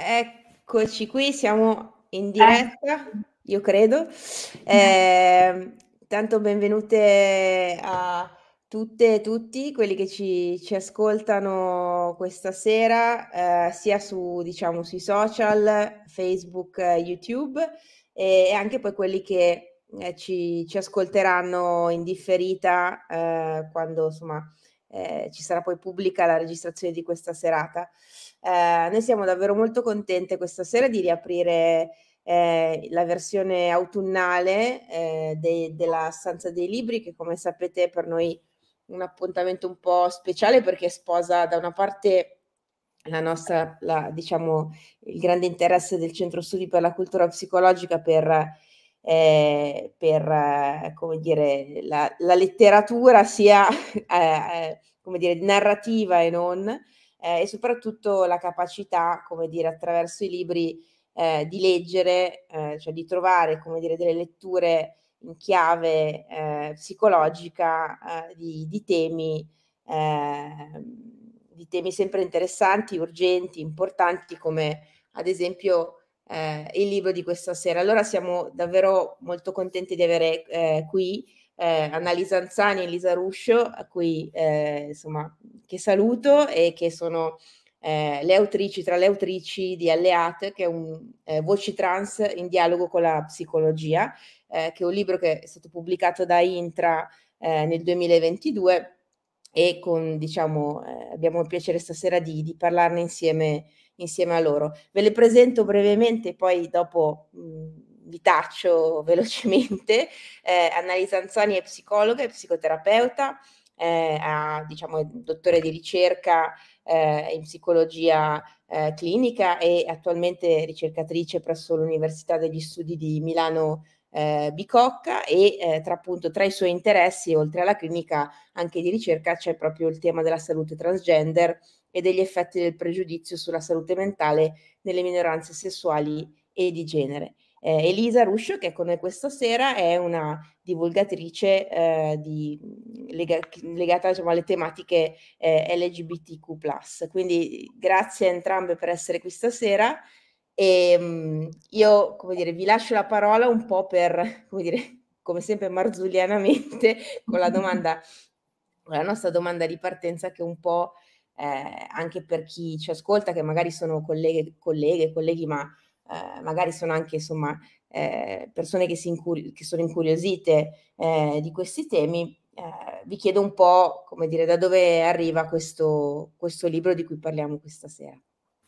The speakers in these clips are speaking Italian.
Eccoci qui, siamo in Eh, diretta, io credo. Tanto benvenute a tutte e tutti quelli che ci ascoltano questa sera, sia su, diciamo, sui social, Facebook, YouTube, e anche poi quelli che ci ascolteranno in differita quando insomma ci sarà poi pubblica la registrazione di questa serata. Noi siamo davvero molto contente questa sera di riaprire la versione autunnale della Stanza dei Libri, che come sapete per noi è un appuntamento un po' speciale perché sposa da una parte diciamo, il grande interesse del Centro Studi per la Cultura Psicologica come dire, la letteratura sia come dire, narrativa e non, e soprattutto la capacità, come dire, attraverso i libri di leggere, cioè di trovare, come dire, delle letture in chiave psicologica di temi sempre interessanti, urgenti, importanti, come ad esempio il libro di questa sera. Allora siamo davvero molto contenti di avere qui Annalisa Anzani e Elisa Ruscio, a cui insomma, che saluto e che sono tra le autrici di Alleate, che è un Voci Trans in dialogo con la psicologia, che è un libro che è stato pubblicato da Intra nel 2022 e diciamo, abbiamo il piacere stasera di parlarne insieme a loro. Ve le presento brevemente, poi dopo vi taccio velocemente. Annalisa Anzani è psicologa e psicoterapeuta, diciamo, è dottore di ricerca in psicologia clinica e attualmente ricercatrice presso l'Università degli Studi di Milano Bicocca e tra i suoi interessi, oltre alla clinica anche di ricerca, c'è proprio il tema della salute transgender e degli effetti del pregiudizio sulla salute mentale nelle minoranze sessuali e di genere. Elisa Ruscio, che è con noi questa sera, è una divulgatrice legata, diciamo, alle tematiche LGBTQ+. Quindi grazie a entrambe per essere qui stasera. E io, come dire, vi lascio la parola un po' per, come dire, come sempre marzullianamente, con la nostra domanda di partenza, che un po' anche per chi ci ascolta, che magari sono colleghe, colleghi, ma magari sono anche insomma persone che sono incuriosite di questi temi, vi chiedo un po', come dire, da dove arriva questo libro di cui parliamo questa sera.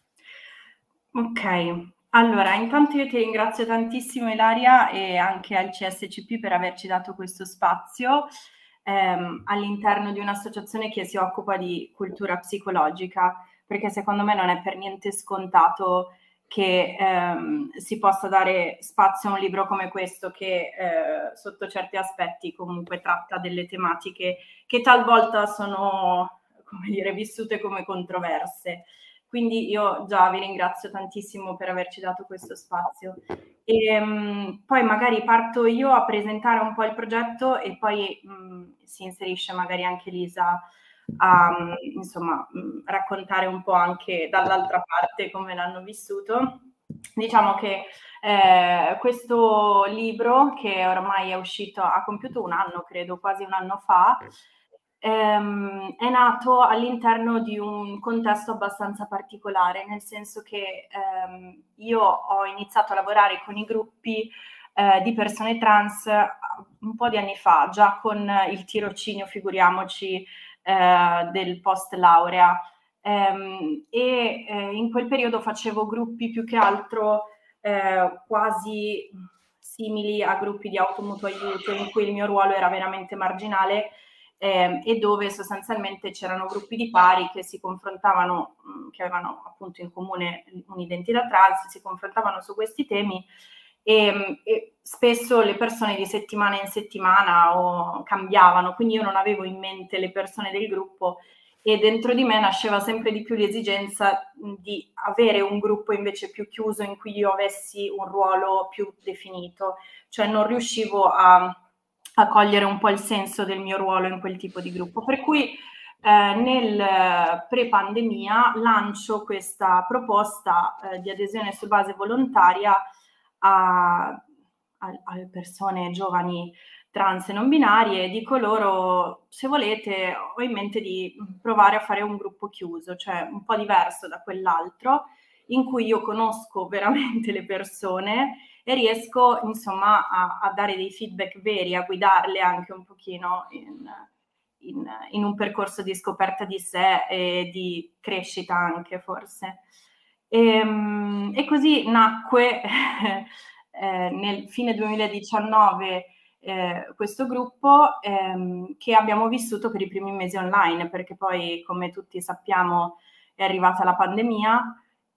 Ok, allora intanto io ti ringrazio tantissimo Ilaria e anche al CSCP per averci dato questo spazio all'interno di un'associazione che si occupa di cultura psicologica, perché secondo me non è per niente scontato che si possa dare spazio a un libro come questo che sotto certi aspetti comunque tratta delle tematiche che talvolta sono, come dire, vissute come controverse. Quindi io già vi ringrazio tantissimo per averci dato questo spazio. Poi magari parto io a presentare un po' il progetto e poi si inserisce magari anche Lisa a insomma, raccontare un po' anche dall'altra parte come l'hanno vissuto. Diciamo che questo libro, che ormai è uscito, ha compiuto un anno, credo, quasi un anno fa, è nato all'interno di un contesto abbastanza particolare, nel senso che io ho iniziato a lavorare con i gruppi di persone trans un po' di anni fa, già con il tirocinio, figuriamoci, del post laurea. In quel periodo facevo gruppi più che altro quasi simili a gruppi di automutuo aiuto, in cui il mio ruolo era veramente marginale e dove sostanzialmente c'erano gruppi di pari che si confrontavano, che avevano appunto in comune un'identità trans, si confrontavano su questi temi e spesso le persone di settimana in settimana cambiavano, quindi io non avevo in mente le persone del gruppo e dentro di me nasceva sempre di più l'esigenza di avere un gruppo invece più chiuso in cui io avessi un ruolo più definito, cioè non riuscivo a cogliere un po' il senso del mio ruolo in quel tipo di gruppo. Per cui nel pre-pandemia lancio questa proposta di adesione su base volontaria a persone giovani trans e non binarie, e dico loro: se volete, ho in mente di provare a fare un gruppo chiuso, cioè un po' diverso da quell'altro, in cui io conosco veramente le persone e riesco insomma a dare dei feedback veri, a guidarle anche un pochino in un percorso di scoperta di sé e di crescita anche forse. E così nacque nel fine 2019 questo gruppo che abbiamo vissuto per i primi mesi online, perché poi, come tutti sappiamo, è arrivata la pandemia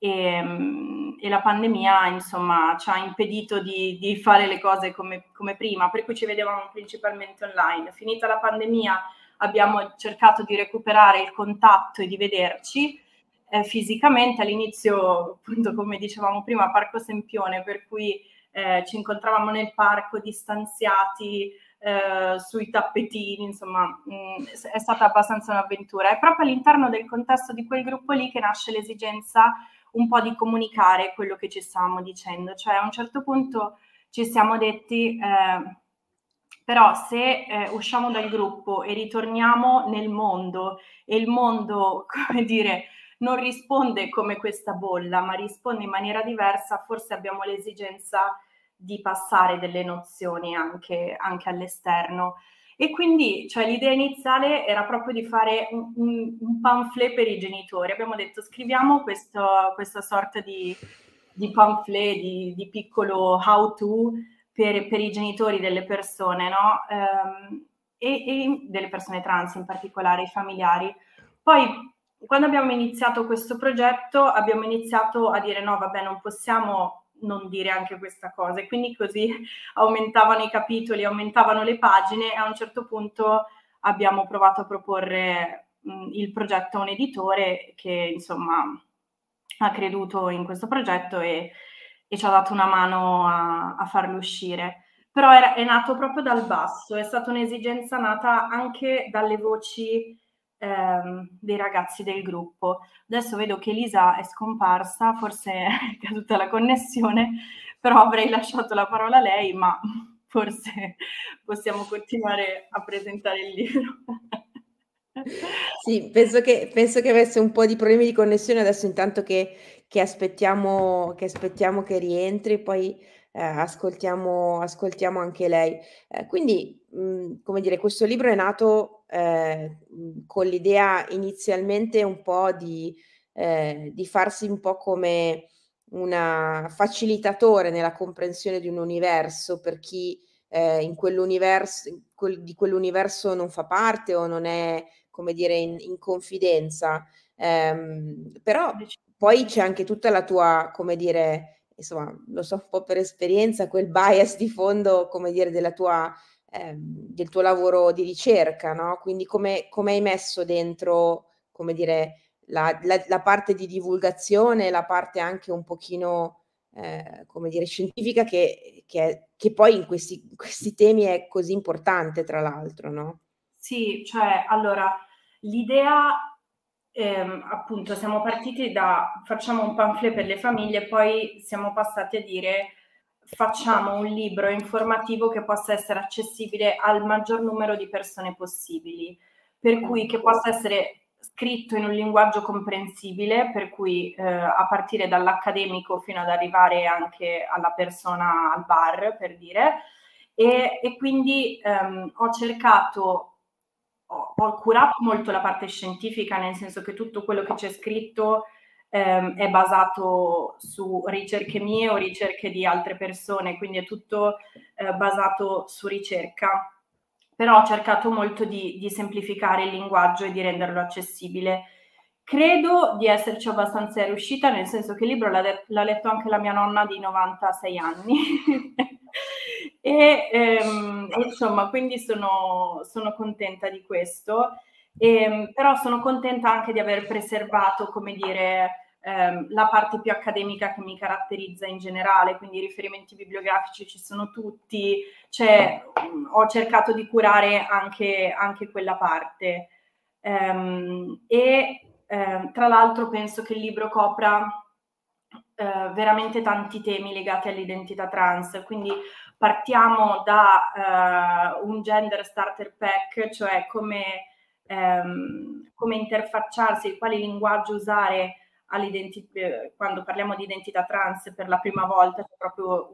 e la pandemia insomma ci ha impedito di fare le cose come prima, per cui ci vedevamo principalmente online. Finita la pandemia abbiamo cercato di recuperare il contatto e di vederci fisicamente. All'inizio, appunto, come dicevamo prima, Parco Sempione, per cui ci incontravamo nel parco distanziati sui tappetini, insomma è stata abbastanza un'avventura. È proprio all'interno del contesto di quel gruppo lì che nasce l'esigenza un po' di comunicare quello che ci stavamo dicendo, cioè a un certo punto ci siamo detti però se usciamo dal gruppo e ritorniamo nel mondo e il mondo, come dire, non risponde come questa bolla, ma risponde in maniera diversa, forse abbiamo l'esigenza di passare delle nozioni anche all'esterno. E quindi, cioè, l'idea iniziale era proprio di fare un pamphlet per i genitori. Abbiamo detto: scriviamo questa sorta di pamphlet, di piccolo how to per i genitori delle persone, no? E delle persone trans, in particolare i familiari. Poi, quando abbiamo iniziato questo progetto, abbiamo iniziato a dire: no, vabbè, non possiamo non dire anche questa cosa, e quindi così aumentavano i capitoli, aumentavano le pagine, e a un certo punto abbiamo provato a proporre il progetto a un editore che insomma ha creduto in questo progetto e ci ha dato una mano a farlo uscire. Però è nato proprio dal basso, è stata un'esigenza nata anche dalle voci dei ragazzi del gruppo. Adesso vedo che Elisa è scomparsa, forse è caduta la connessione, però avrei lasciato la parola a lei, ma forse possiamo continuare a presentare il libro. Sì, penso che avesse un po' di problemi di connessione adesso, intanto che aspettiamo che rientri, poi, ascoltiamo anche lei. Quindi, come dire, questo libro è nato, con l'idea inizialmente un po' di farsi un po' come una facilitatore nella comprensione di un universo per chi, in di quell'universo non fa parte o non è, come dire, in confidenza. Però poi c'è anche tutta la tua, come dire, insomma, lo so un po' per esperienza, quel bias di fondo, come dire, del tuo lavoro di ricerca, no, quindi come hai messo dentro, come dire, la parte di divulgazione, la parte anche un pochino, come dire, scientifica che poi in questi temi è così importante, tra l'altro, no? Sì, cioè allora l'idea, appunto, siamo partiti da facciamo un pamphlet per le famiglie, poi siamo passati a dire facciamo un libro informativo che possa essere accessibile al maggior numero di persone possibili, per cui che possa essere scritto in un linguaggio comprensibile, per cui a partire dall'accademico fino ad arrivare anche alla persona al bar, per dire, e quindi ho curato molto la parte scientifica, nel senso che tutto quello che c'è scritto è basato su ricerche mie o ricerche di altre persone, quindi è tutto basato su ricerca. Però ho cercato molto di semplificare il linguaggio e di renderlo accessibile. Credo di esserci abbastanza riuscita, nel senso che il libro l'ha letto anche la mia nonna di 96 anni. E insomma, quindi sono contenta di questo. Però sono contenta anche di aver preservato, come dire, la parte più accademica che mi caratterizza in generale, quindi i riferimenti bibliografici ci sono tutti, cioè, ho cercato di curare anche quella parte. Tra l'altro penso che il libro copra veramente tanti temi legati all'identità trans, quindi partiamo da un gender starter pack, cioè come interfacciarsi, quali linguaggi usare quando parliamo di identità trans per la prima volta, c'è proprio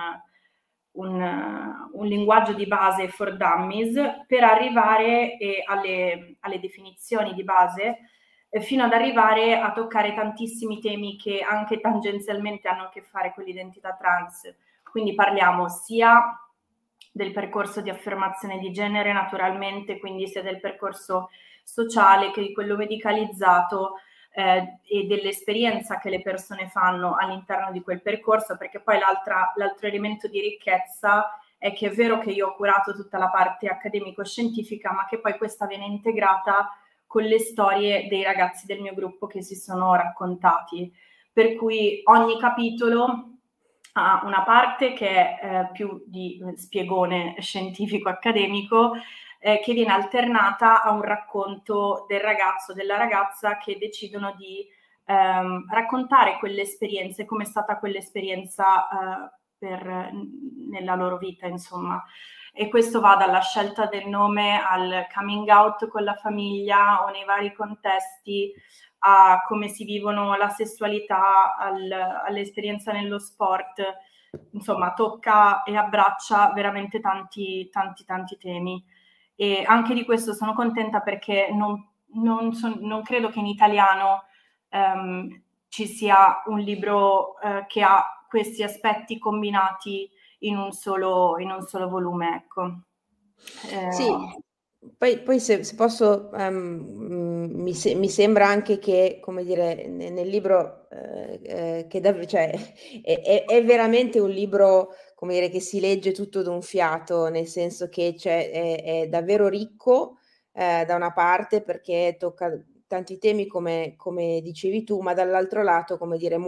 un linguaggio di base for dummies per arrivare alle definizioni di base, fino ad arrivare a toccare tantissimi temi che anche tangenzialmente hanno a che fare con l'identità trans. Quindi parliamo sia del percorso di affermazione di genere naturalmente, quindi sia del percorso sociale che di quello medicalizzato, e dell'esperienza che le persone fanno all'interno di quel percorso, perché poi l'altro elemento di ricchezza è che è vero che io ho curato tutta la parte accademico-scientifica, ma che poi questa viene integrata con le storie dei ragazzi del mio gruppo che si sono raccontati. Per cui ogni capitolo ha una parte che è più di spiegone scientifico-accademico, che viene alternata a un racconto del ragazzo o della ragazza che decidono di raccontare quell'esperienza e come è stata quell'esperienza nella loro vita, insomma. E questo va dalla scelta del nome al coming out con la famiglia o nei vari contesti, a come si vivono la sessualità, all'esperienza nello sport. Insomma, tocca e abbraccia veramente tanti temi. E anche di questo sono contenta perché non credo che in italiano ci sia un libro che ha questi aspetti combinati in un solo volume, ecco. Sì, poi se posso, mi sembra anche che, come dire, nel libro, che cioè, è veramente un libro, come dire, che si legge tutto d'un fiato, nel senso che è davvero ricco, da una parte, perché tocca tanti temi come dicevi tu, ma dall'altro lato, come dire,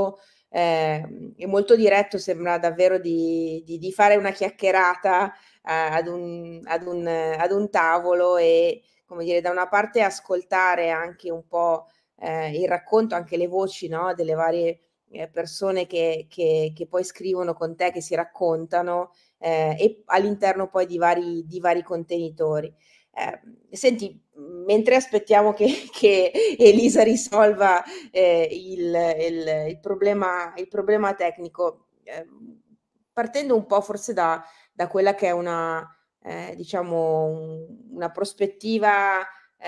è molto diretto, sembra davvero di fare una chiacchierata ad un tavolo e, come dire, da una parte ascoltare anche un po' il racconto, anche le voci, no, delle varie persone che poi scrivono con te, che si raccontano, e all'interno poi di vari contenitori. Senti, mentre aspettiamo che Elisa risolva il problema tecnico, partendo un po' forse da quella che è diciamo una prospettiva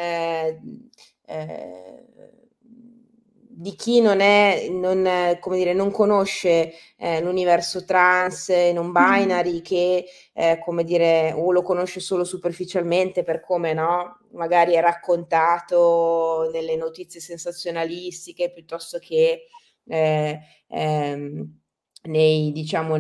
di chi come dire, non conosce l'universo trans, non binary, che come dire, o lo conosce solo superficialmente per come, no, magari è raccontato nelle notizie sensazionalistiche, piuttosto che diciamo,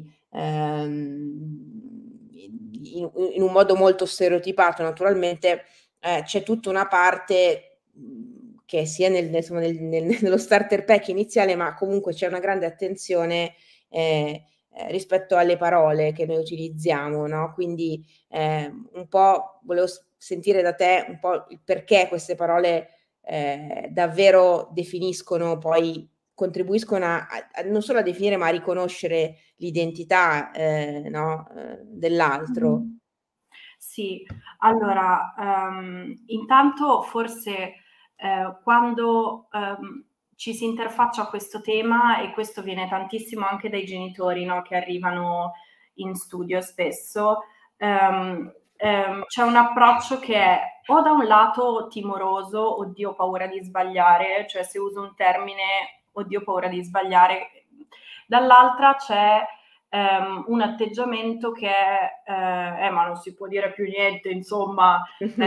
in un modo molto stereotipato. Naturalmente c'è tutta una parte che sia insomma, nello starter pack iniziale, ma comunque c'è una grande attenzione rispetto alle parole che noi utilizziamo, no? Quindi un po' volevo sentire da te un po' il perché queste parole davvero definiscono, poi contribuiscono a non solo a definire, ma a riconoscere l'identità, no, dell'altro. Sì, allora, intanto forse quando ci si interfaccia a questo tema, e questo viene tantissimo anche dai genitori, no, che arrivano in studio spesso, c'è un approccio che è o da un lato timoroso, oddio, ho paura di sbagliare, cioè se uso un termine, oddio, ho paura di sbagliare, dall'altra c'è un atteggiamento che è ma non si può dire più niente, insomma,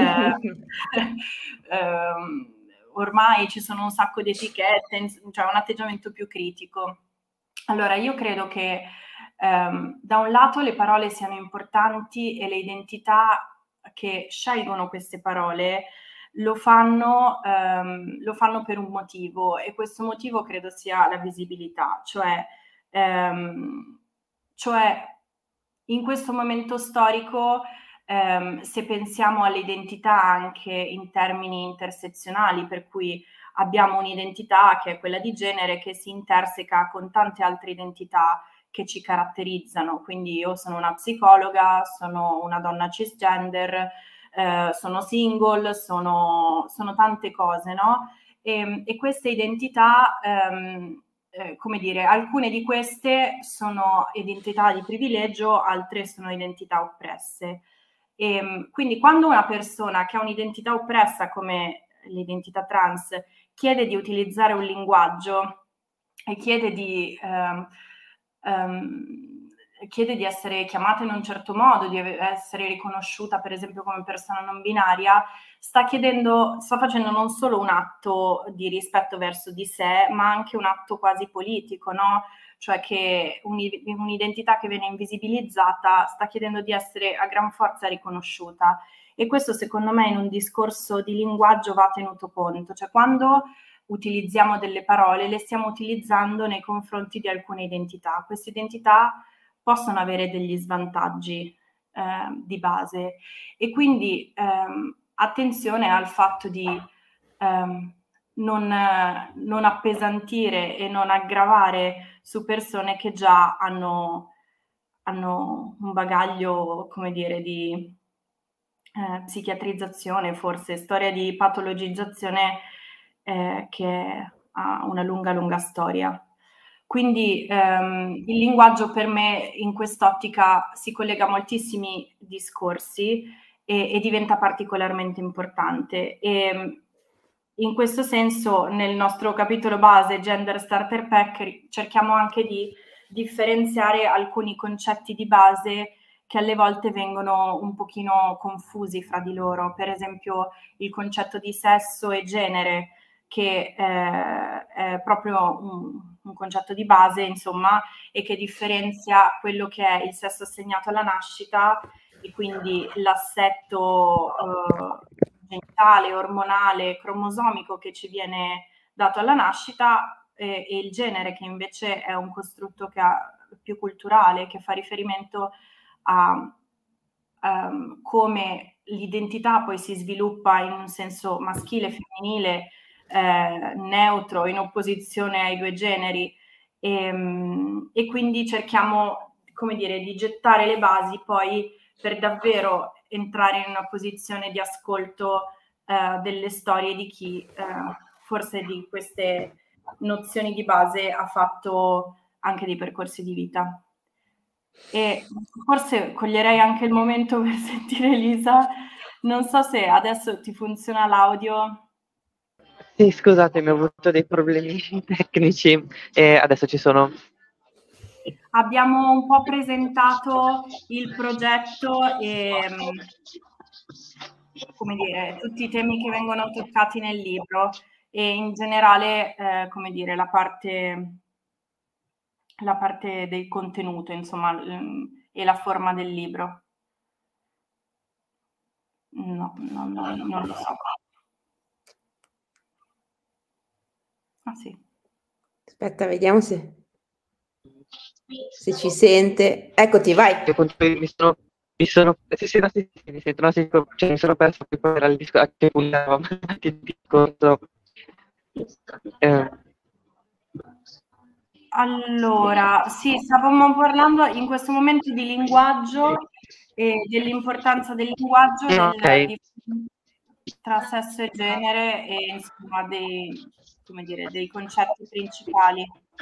ormai ci sono un sacco di etichette, cioè un atteggiamento più critico. Allora, io credo che da un lato le parole siano importanti e le identità che scelgono queste parole lo fanno per un motivo, e questo motivo credo sia la visibilità, cioè in questo momento storico se pensiamo all'identità anche in termini intersezionali, per cui abbiamo un'identità che è quella di genere che si interseca con tante altre identità che ci caratterizzano. Quindi io sono una psicologa, sono una donna cisgender, sono single, sono tante cose, no? E queste identità, come dire, alcune di queste sono identità di privilegio, altre sono identità oppresse. Quindi quando una persona che ha un'identità oppressa come l'identità trans chiede di utilizzare un linguaggio e chiede di essere chiamata in un certo modo, di essere riconosciuta per esempio come persona non binaria, sta facendo non solo un atto di rispetto verso di sé, ma anche un atto quasi politico, no? Cioè che un'identità che viene invisibilizzata sta chiedendo di essere a gran forza riconosciuta. E questo secondo me in un discorso di linguaggio va tenuto conto, cioè quando utilizziamo delle parole le stiamo utilizzando nei confronti di alcune identità. Queste identità possono avere degli svantaggi di base e quindi attenzione al fatto di non appesantire e non aggravare su persone che già hanno un bagaglio, come dire, di psichiatrizzazione, forse storia di patologizzazione che ha una lunga storia. Quindi il linguaggio per me in quest'ottica si collega a moltissimi discorsi e diventa particolarmente importante. E in questo senso nel nostro capitolo base Gender Starter Pack cerchiamo anche di differenziare alcuni concetti di base che alle volte vengono un pochino confusi fra di loro, per esempio il concetto di sesso e genere, che è proprio un concetto di base, insomma, e che differenzia quello che è il sesso assegnato alla nascita e quindi l'assetto genitale, ormonale, cromosomico che ci viene dato alla nascita e il genere, che invece è un costrutto che ha più culturale, che fa riferimento a come l'identità poi si sviluppa in un senso maschile, femminile, neutro, in opposizione ai due generi e quindi cerchiamo, come dire, di gettare le basi poi per davvero entrare in una posizione di ascolto delle storie di chi forse di queste nozioni di base ha fatto anche dei percorsi di vita. E forse coglierei anche il momento per sentire Elisa. Non so se adesso ti funziona l'audio. Sì, scusatemi, ho avuto dei problemi tecnici e adesso ci sono. Abbiamo un po' presentato il progetto e, come dire, tutti i temi che vengono toccati nel libro e in generale, come dire, la parte del contenuto, insomma, e la forma del libro. No, non lo so. Ah sì. Aspetta, vediamo se ci sente. Eccoti, vai. Mi sono perso che poi era il discorso a che punto eravamo andati il discorso. Allora, sì, stavamo parlando in questo momento di linguaggio e dell'importanza del linguaggio tra sesso e genere e insomma dei concetti principali.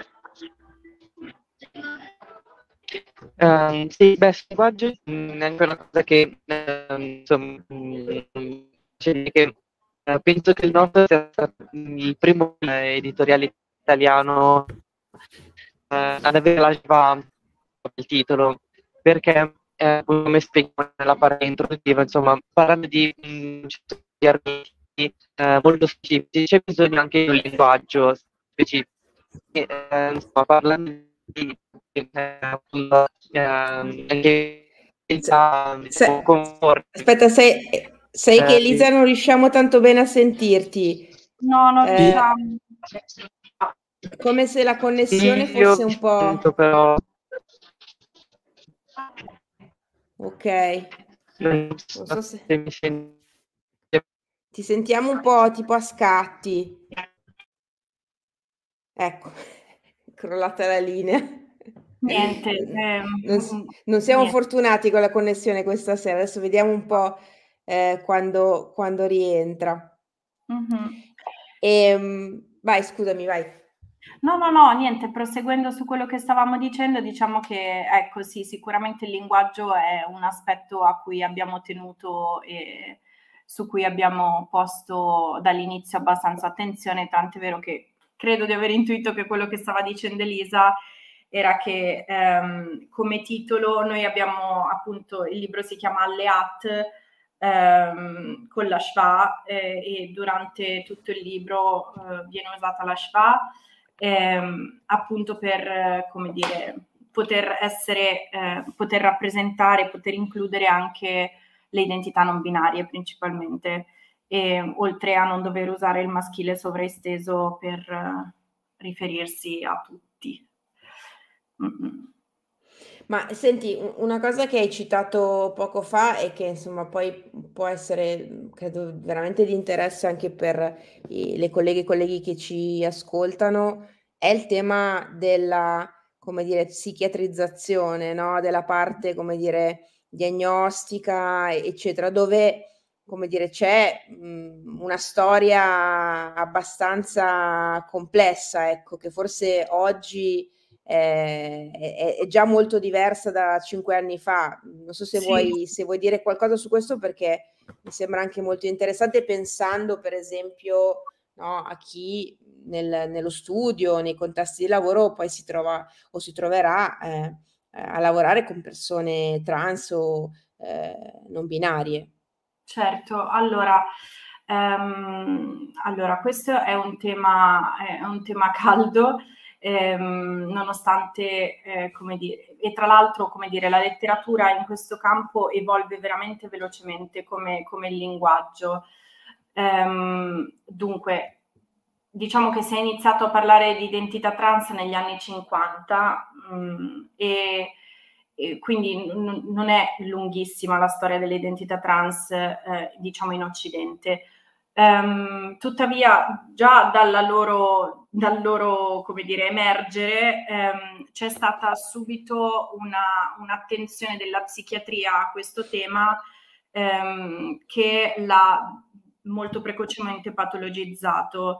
Sì, beh, sul linguaggio è anche una cosa che insomma che penso che il nostro sia stato il primo editoriale italiano ad avere la JVA il titolo, perché come spiego nella parte introduttiva, insomma, parlando di argomenti molto specifici, c'è bisogno anche di un linguaggio specifico. Insomma, parlando di aspetta, sei che Elisa non riusciamo tanto bene a sentirti. No, non riusciamo. Come se la connessione fosse un po'... Però... Ok. Non so se mi senti. Ti sentiamo un po' tipo a scatti. Ecco, è crollata la linea. Niente. Non siamo Niente. fortunati con la connessione questa sera, adesso vediamo un po' quando rientra. Vai, scusami, vai. No, niente, proseguendo su quello che stavamo dicendo, diciamo che, ecco, sì, sicuramente il linguaggio è un aspetto a cui abbiamo tenuto e su cui abbiamo posto dall'inizio abbastanza attenzione, tant'è vero che credo di aver intuito che quello che stava dicendo Elisa era che come titolo noi abbiamo appunto, il libro si chiama Alleat, con la Schwa, e durante tutto il libro viene usata la Schwa, appunto per, come dire, poter rappresentare, poter includere anche le identità non binarie principalmente, e oltre a non dover usare il maschile sovraesteso per riferirsi a tutti. Ma senti, una cosa che hai citato poco fa e che insomma poi può essere, credo, veramente di interesse anche per le colleghe e i colleghi che ci ascoltano, è il tema della, come dire, psichiatrizzazione, no? Della parte, come dire, diagnostica, eccetera, dove, come dire, c'è una storia abbastanza complessa, ecco, che forse oggi è già molto diversa da 5 anni fa. Non so se, Sì. se vuoi dire qualcosa su questo, perché mi sembra anche molto interessante, pensando per esempio, no, a chi nello studio, nei contesti di lavoro poi si trova o si troverà a lavorare con persone trans o non binarie. Certo, allora, questo è un tema caldo, nonostante, come dire, e tra l'altro, come dire, la letteratura in questo campo evolve veramente velocemente come il linguaggio. Dunque, diciamo che si è iniziato a parlare di identità trans negli anni 50, e quindi non è lunghissima la storia dell'identità trans, diciamo, in Occidente. Tuttavia, già dal loro, come dire, emergere, c'è stata subito un'attenzione della psichiatria a questo tema, che l'ha molto precocemente patologizzato.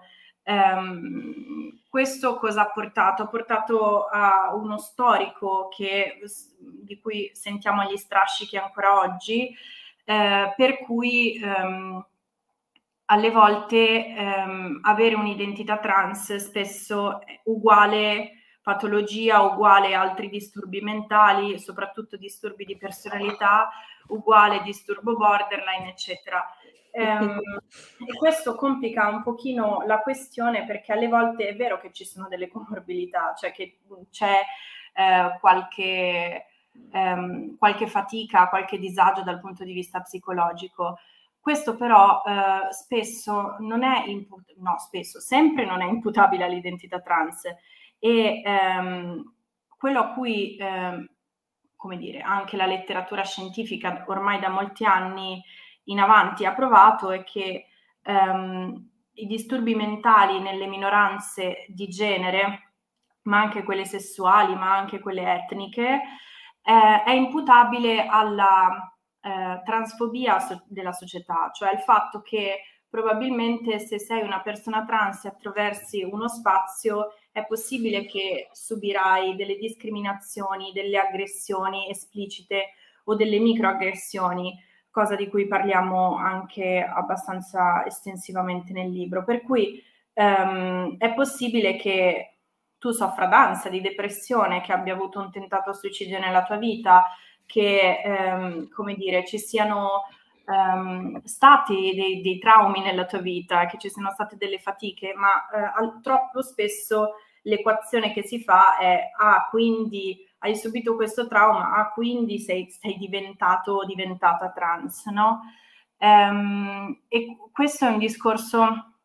Questo cosa ha portato? Ha portato a uno storico di cui sentiamo gli strascichi ancora oggi, per cui alle volte avere un'identità trans spesso è uguale patologia, uguale altri disturbi mentali, soprattutto disturbi di personalità, uguale disturbo borderline, eccetera. E questo complica un pochino la questione, perché alle volte è vero che ci sono delle comorbidità, cioè che c'è qualche fatica, qualche disagio dal punto di vista psicologico. Questo però spesso non è sempre non è imputabile all'identità trans, e quello a cui come dire, anche la letteratura scientifica ormai da molti anni in avanti ha provato è che i disturbi mentali nelle minoranze di genere, ma anche quelle sessuali, ma anche quelle etniche, è imputabile alla transfobia della società, cioè il fatto che probabilmente se sei una persona trans e attraversi uno spazio è possibile che subirai delle discriminazioni, delle aggressioni esplicite o delle microaggressioni, cosa di cui parliamo anche abbastanza estensivamente nel libro. Per cui è possibile che tu soffra d'ansia, di depressione, che abbia avuto un tentato suicidio nella tua vita, che come dire, ci siano stati dei traumi nella tua vita, che ci siano state delle fatiche, ma troppo spesso l'equazione che si fa è quindi hai subito questo trauma, quindi sei diventato o diventata trans, no? E questo è un discorso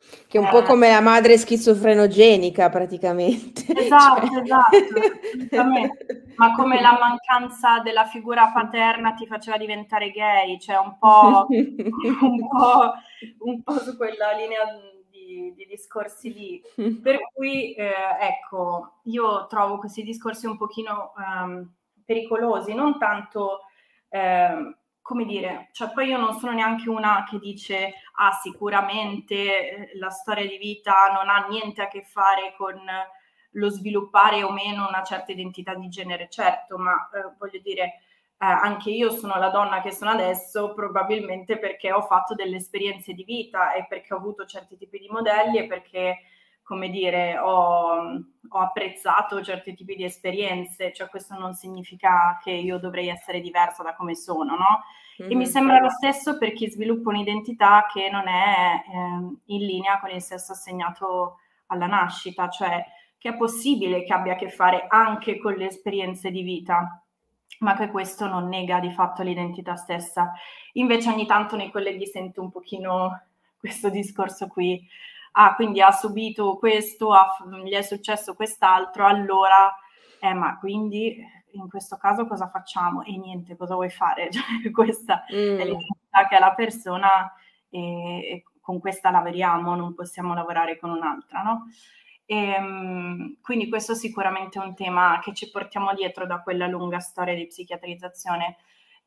Che è un po' come la madre schizofrenogenica praticamente. Esatto, Cioè. esatto, assolutamente. Ma come la mancanza della figura paterna ti faceva diventare gay, cioè un po' su quella linea di discorsi lì. Per cui, ecco, io trovo questi discorsi un pochino pericolosi, non tanto, come dire, cioè poi io non sono neanche una che dice sicuramente la storia di vita non ha niente a che fare con lo sviluppare o meno una certa identità di genere, certo, ma voglio dire, anche io sono la donna che sono adesso probabilmente perché ho fatto delle esperienze di vita e perché ho avuto certi tipi di modelli e perché, come dire, ho apprezzato certi tipi di esperienze, cioè questo non significa che io dovrei essere diversa da come sono, no? E mi sembra lo stesso per chi sviluppa un'identità che non è in linea con il sesso assegnato alla nascita, cioè che è possibile che abbia a che fare anche con le esperienze di vita, ma che questo non nega di fatto l'identità stessa. Invece ogni tanto nei colleghi sento un pochino questo discorso qui, quindi ha subito questo, gli è successo quest'altro, allora, ma quindi in questo caso cosa facciamo? E niente, cosa vuoi fare? Cioè, questa è l'identità che ha la persona e con questa lavoriamo, non possiamo lavorare con un'altra, no? Quindi questo sicuramente è un tema che ci portiamo dietro da quella lunga storia di psichiatrizzazione.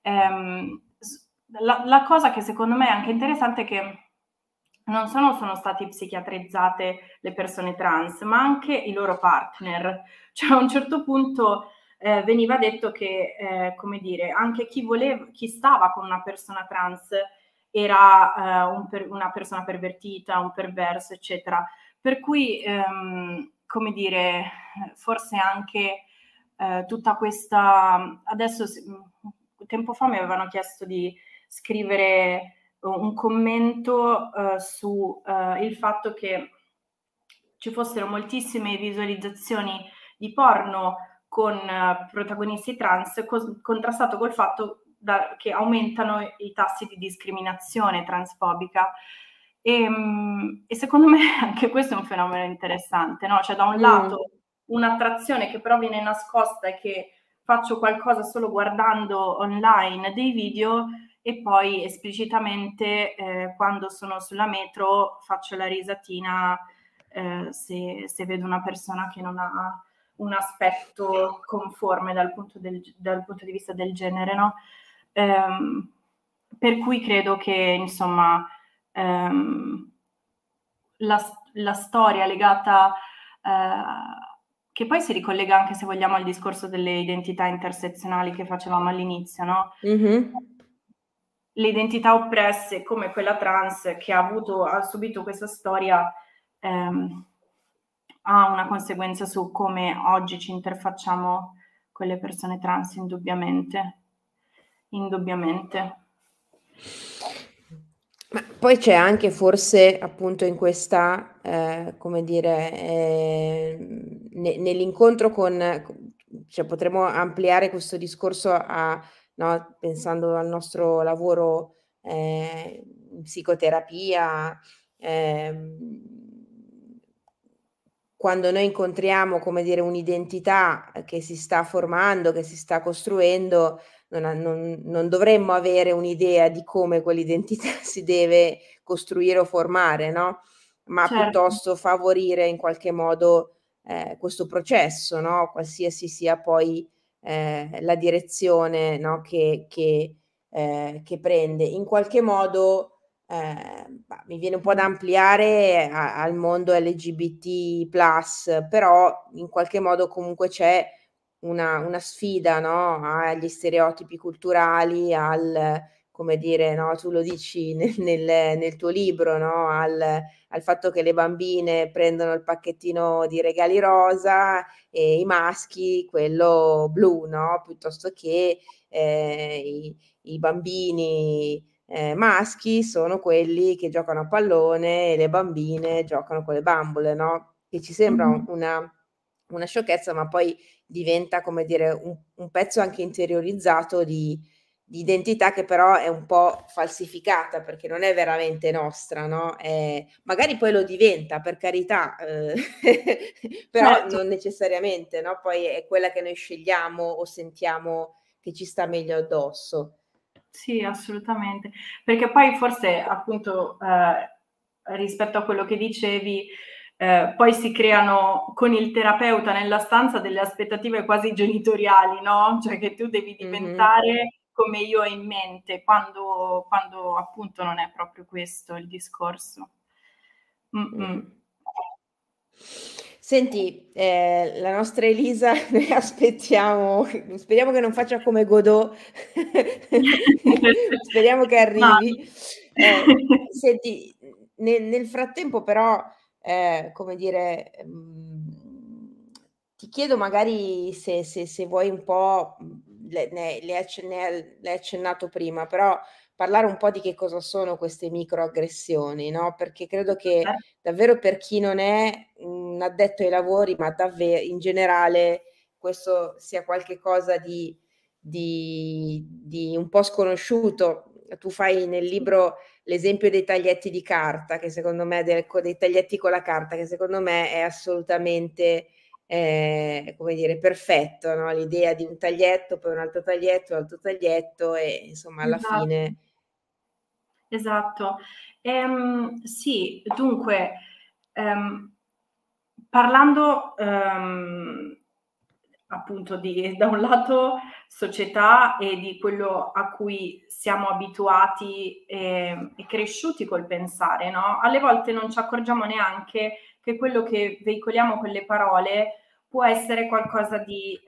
La cosa che secondo me è anche interessante è che non solo sono state psichiatrizzate le persone trans, ma anche i loro partner. Cioè a un certo punto veniva detto che, come dire, anche chi stava con una persona trans era una persona pervertita, un perverso, eccetera. Per cui, come dire, forse anche tutta questa... Adesso, tempo fa mi avevano chiesto di scrivere un commento su il fatto che ci fossero moltissime visualizzazioni di porno con protagonisti trans, contrastato col fatto che aumentano i tassi di discriminazione transfobica. E secondo me anche questo è un fenomeno interessante, no? Cioè da un lato un'attrazione che però viene nascosta e che faccio qualcosa solo guardando online dei video e poi esplicitamente quando sono sulla metro faccio la risatina se vedo una persona che non ha un aspetto conforme dal punto di vista del genere, no? Per cui credo che, insomma, la storia legata, che poi si ricollega anche, se vogliamo, al discorso delle identità intersezionali che facevamo all'inizio, no? Le identità oppresse come quella trans che ha subito questa storia ha una conseguenza su come oggi ci interfacciamo con le persone trans, indubbiamente. Ma poi c'è anche forse appunto in questa, come dire, nell'incontro cioè potremmo ampliare questo discorso no, pensando al nostro lavoro in psicoterapia, quando noi incontriamo, come dire, un'identità che si sta formando, che si sta costruendo, non dovremmo avere un'idea di come quell'identità si deve costruire o formare, no? Ma piuttosto favorire in qualche modo questo processo, no? Qualsiasi sia poi la direzione, no? che prende. In qualche modo mi viene un po' da ampliare al mondo LGBT+, però in qualche modo comunque c'è una sfida, no, agli stereotipi culturali, come dire, no, tu lo dici nel tuo libro, no, al fatto che le bambine prendono il pacchettino di regali rosa e i maschi quello blu, no, piuttosto che i bambini maschi sono quelli che giocano a pallone e le bambine giocano con le bambole, no? Che ci sembra una sciocchezza, ma poi diventa, come dire, un pezzo anche interiorizzato identità che però è un po' falsificata perché non è veramente nostra, no? Magari poi lo diventa, per carità, però Certo. non necessariamente, no? Poi è quella che noi scegliamo o sentiamo che ci sta meglio addosso. Sì, assolutamente. Perché poi forse appunto rispetto a quello che dicevi, poi si creano con il terapeuta nella stanza delle aspettative quasi genitoriali, no? Cioè che tu devi diventare come io ho in mente, quando appunto non è proprio questo il discorso. Senti, la nostra Elisa, noi aspettiamo, speriamo che non faccia come Godot, speriamo che arrivi. Senti, nel frattempo però, come dire, ti chiedo magari se vuoi un po', l'hai accennato prima, però parlare un po' di che cosa sono queste microaggressioni, no? Perché credo che davvero per chi non è un addetto ai lavori, ma davvero in generale questo sia qualche cosa di un po' sconosciuto. Tu fai nel libro l'esempio dei taglietti di carta, che secondo me, dei taglietti con la carta, che secondo me è assolutamente, come dire, perfetto, no? L'idea di un taglietto, poi un altro taglietto e insomma alla fine... Esatto. Sì, dunque, parlando appunto di, da un lato, società e di quello a cui siamo abituati e cresciuti col pensare, no? Alle volte non ci accorgiamo neanche che quello che veicoliamo con le parole può essere qualcosa di,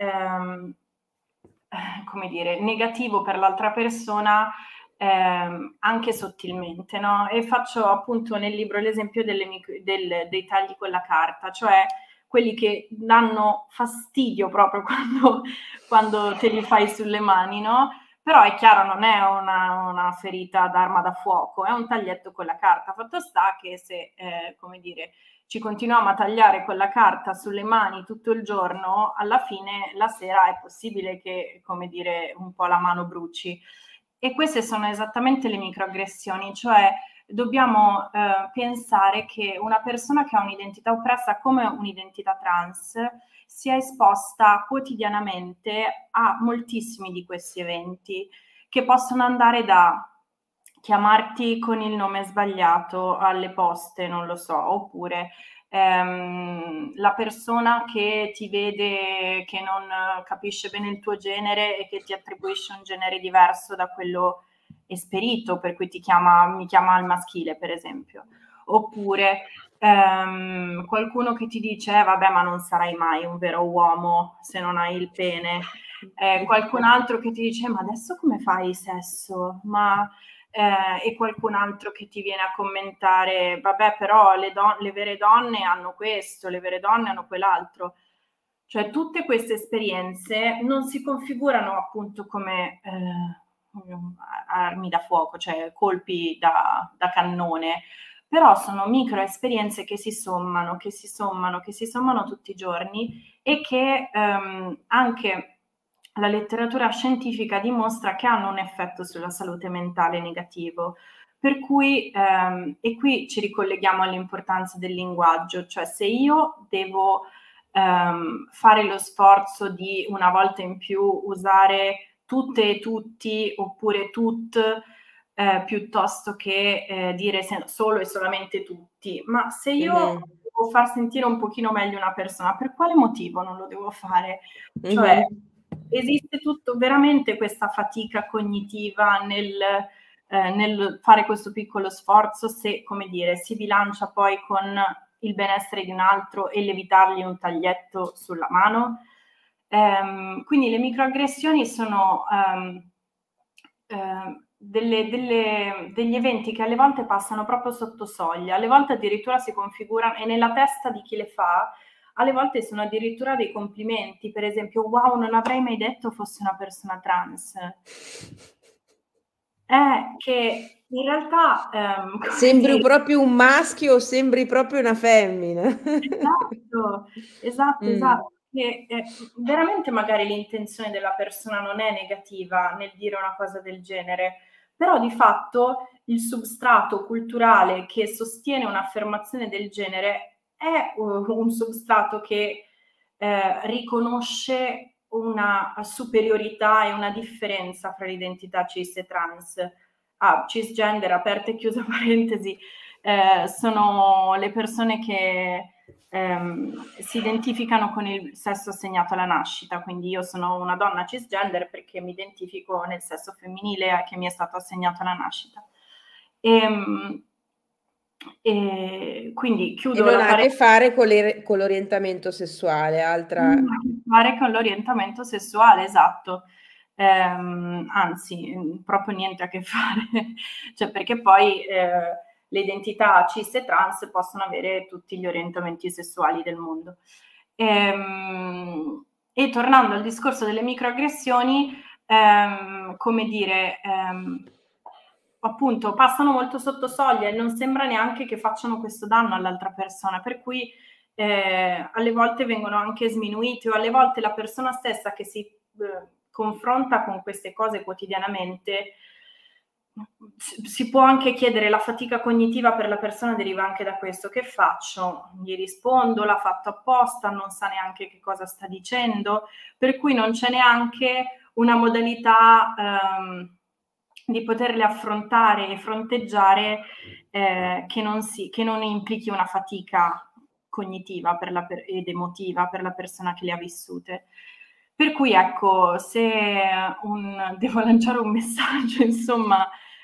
come dire, negativo per l'altra persona, anche sottilmente, no? E faccio appunto nel libro l'esempio dei tagli con la carta, cioè quelli che danno fastidio proprio quando te li fai sulle mani, no? Però è chiaro, non è una ferita d'arma da fuoco, è un taglietto con la carta. Fatto sta che se, come dire, ci continuiamo a tagliare con la carta sulle mani tutto il giorno, alla fine la sera è possibile che, come dire, un po' la mano bruci. E queste sono esattamente le microaggressioni, cioè dobbiamo pensare che una persona che ha un'identità oppressa come un'identità trans sia esposta quotidianamente a moltissimi di questi eventi che possono andare da chiamarti con il nome sbagliato alle poste, non lo so, oppure la persona che ti vede che non capisce bene il tuo genere e che ti attribuisce un genere diverso da quello esperito, per cui mi chiama al maschile, per esempio. Oppure qualcuno che ti dice vabbè, ma non sarai mai un vero uomo se non hai il pene. Qualcun altro che ti dice ma adesso come fai sesso? E qualcun altro che ti viene a commentare vabbè, però le vere donne hanno questo, le vere donne hanno quell'altro. Cioè tutte queste esperienze non si configurano appunto come armi da fuoco, cioè colpi da cannone, però sono micro esperienze che si sommano tutti i giorni e che anche la letteratura scientifica dimostra che hanno un effetto sulla salute mentale negativo. Per cui, e qui ci ricolleghiamo all'importanza del linguaggio, cioè se io devo fare lo sforzo di una volta in più usare tutte e tutti oppure tut, piuttosto che dire solo e solamente tutti, ma se io devo far sentire un pochino meglio una persona, per quale motivo non lo devo fare? Cioè esiste tutto veramente questa fatica cognitiva nel fare questo piccolo sforzo, se, come dire, si bilancia poi con il benessere di un altro e l'evitargli un taglietto sulla mano. Quindi le microaggressioni sono degli eventi che alle volte passano proprio sotto soglia, alle volte addirittura si configurano, e nella testa di chi le fa, alle volte sono addirittura dei complimenti, per esempio, wow, non avrei mai detto fosse una persona trans. Che in realtà... sembri proprio un maschio o sembri proprio una femmina. Esatto. che veramente magari l'intenzione della persona non è negativa nel dire una cosa del genere, però di fatto il substrato culturale che sostiene un'affermazione del genere è un substrato che riconosce una superiorità e una differenza fra l'identità cis e trans. Cisgender, aperta e chiusa parentesi, sono le persone che si identificano con il sesso assegnato alla nascita, quindi io sono una donna cisgender perché mi identifico nel sesso femminile che mi è stato assegnato alla nascita. E quindi chiudo e non ha a che fare con l'orientamento sessuale, altra... Non ha a che fare con l'orientamento sessuale, esatto. Anzi, proprio niente a che fare, cioè perché poi le identità cis e trans possono avere tutti gli orientamenti sessuali del mondo. E tornando al discorso delle microaggressioni, come dire, appunto passano molto sotto soglia e non sembra neanche che facciano questo danno all'altra persona, per cui alle volte vengono anche sminuiti, o alle volte la persona stessa che si confronta con queste cose quotidianamente si può anche chiedere, la fatica cognitiva per la persona deriva anche da questo: che faccio? Gli rispondo, l'ha fatto apposta, non sa neanche che cosa sta dicendo, per cui non c'è neanche una modalità di poterle affrontare e fronteggiare che non implichi una fatica cognitiva ed emotiva per la persona che le ha vissute. Per cui ecco, se devo lanciare un messaggio, insomma,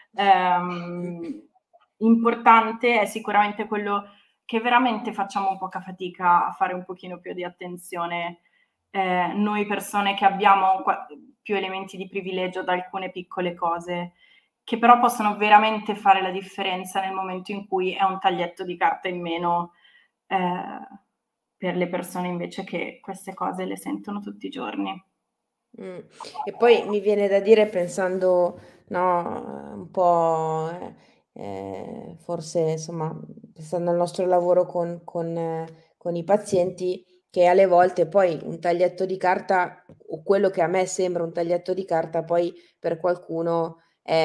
importante è sicuramente quello che veramente facciamo poca fatica a fare un pochino più di attenzione noi persone che abbiamo più elementi di privilegio da alcune piccole cose, che però possono veramente fare la differenza nel momento in cui è un taglietto di carta in meno per le persone invece che queste cose le sentono tutti i giorni. E poi mi viene da dire, pensando, no, un po', forse, insomma, pensando al nostro lavoro con i pazienti, che alle volte poi un taglietto di carta, o quello che a me sembra un taglietto di carta, poi per qualcuno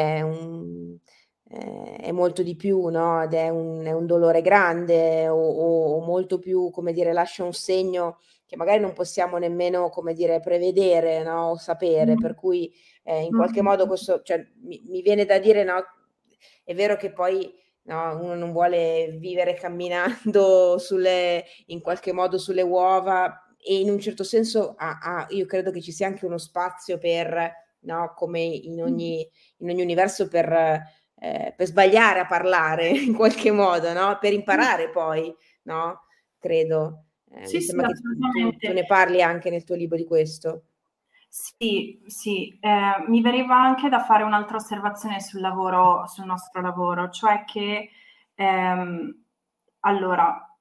è molto di più, no? Ed è un dolore grande, o molto più, come dire, lascia un segno che magari non possiamo nemmeno, come dire, prevedere, no? O sapere, per cui in qualche modo questo, cioè, mi viene da dire, no? È vero che poi, no, uno non vuole vivere camminando in qualche modo sulle uova, e in un certo senso io credo che ci sia anche uno spazio per, no, come in ogni universo, per sbagliare a parlare in qualche modo, no? Per imparare poi, no? Credo. Sì, Mi sì, sembra che tu ne parli anche nel tuo libro di questo. Sì, sì, mi veniva anche da fare un'altra osservazione sul nostro lavoro, cioè che allora,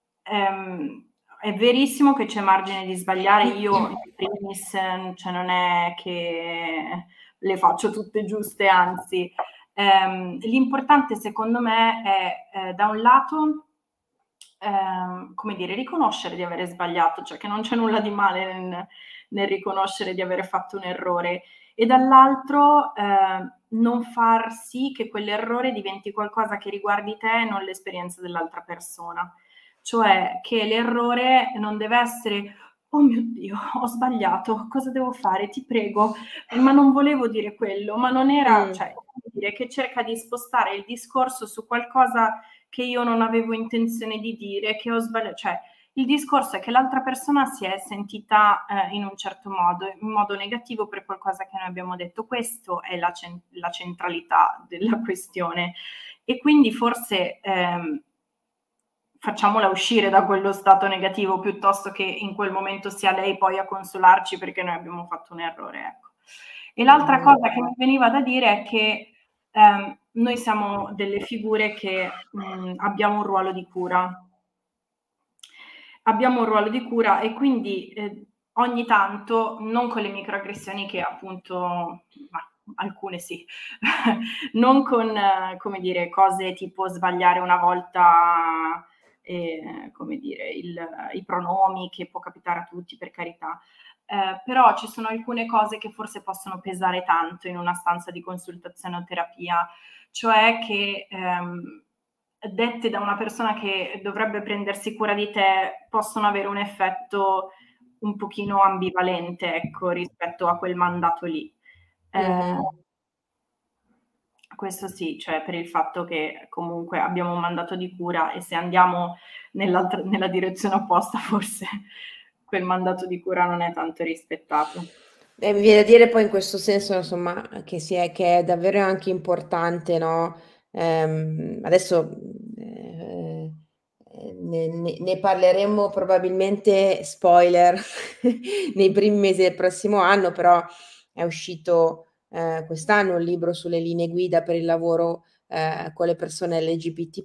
è verissimo che c'è margine di sbagliare. Io in primis, cioè non è che le faccio tutte giuste, anzi, l'importante secondo me è da un lato come dire, riconoscere di avere sbagliato, cioè che non c'è nulla di male nel riconoscere di avere fatto un errore, e dall'altro non far sì che quell'errore diventi qualcosa che riguardi te e non l'esperienza dell'altra persona. Cioè che l'errore non deve essere: oh mio Dio, ho sbagliato, cosa devo fare? Ti prego, ma non volevo dire quello, ma non era, cioè, dire che cerca di spostare il discorso su qualcosa che io non avevo intenzione di dire, che ho sbagliato, cioè il discorso è che l'altra persona si è sentita in un certo modo, in modo negativo per qualcosa che noi abbiamo detto. Questo è la centralità della questione, e quindi forse facciamola uscire da quello stato negativo, piuttosto che in quel momento sia lei poi a consolarci perché noi abbiamo fatto un errore, ecco. E l'altra cosa che mi veniva da dire è che noi siamo delle figure che abbiamo un ruolo di cura. Abbiamo un ruolo di cura, e quindi ogni tanto, non con le microaggressioni che appunto, alcune sì, non con, come dire, cose tipo sbagliare una volta come dire, i pronomi, che può capitare a tutti, per carità. Però ci sono alcune cose che forse possono pesare tanto in una stanza di consultazione o terapia, cioè che dette da una persona che dovrebbe prendersi cura di te possono avere un effetto un pochino ambivalente, ecco, rispetto a quel mandato lì. Questo sì, cioè per il fatto che comunque abbiamo un mandato di cura, e se andiamo nella direzione opposta forse quel mandato di cura non è tanto rispettato. Mi viene da dire poi in questo senso, insomma, che è davvero anche importante, no? Adesso ne parleremo probabilmente, spoiler, nei primi mesi del prossimo anno, però è uscito quest'anno un libro sulle linee guida per il lavoro con le persone LGBT+,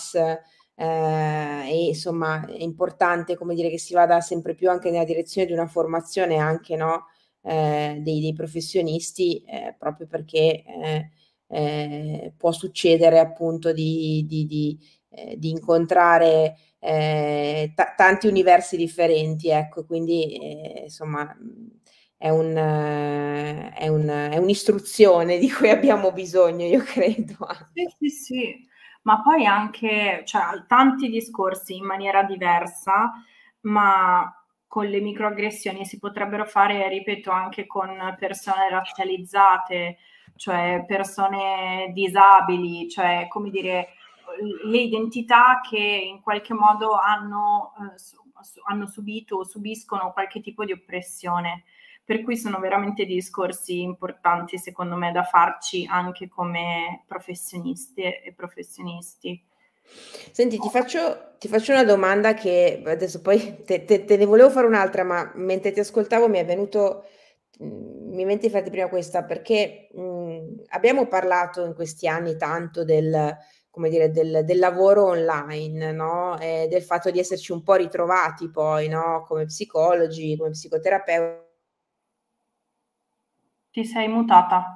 e insomma è importante, come dire, che si vada sempre più anche nella direzione di una formazione anche, no? Dei professionisti, proprio perché può succedere appunto di incontrare tanti universi differenti, ecco, quindi insomma è un'istruzione di cui abbiamo bisogno, io credo. Sì, ma poi anche, cioè, tanti discorsi in maniera diversa, ma con le microaggressioni si potrebbero fare, ripeto, anche con persone razzializzate, cioè persone disabili, cioè, come dire, le identità che in qualche modo hanno subito o subiscono qualche tipo di oppressione. Per cui sono veramente discorsi importanti, secondo me, da farci anche come professioniste e professionisti. Senti, ti faccio una domanda che adesso poi te ne volevo fare un'altra, ma mentre ti ascoltavo mi è venuto in mente di farti prima questa, perché abbiamo parlato in questi anni tanto come dire, del lavoro online, no? E del fatto di esserci un po' ritrovati poi, no? Come psicologi, come psicoterapeuti. Ti sei mutata?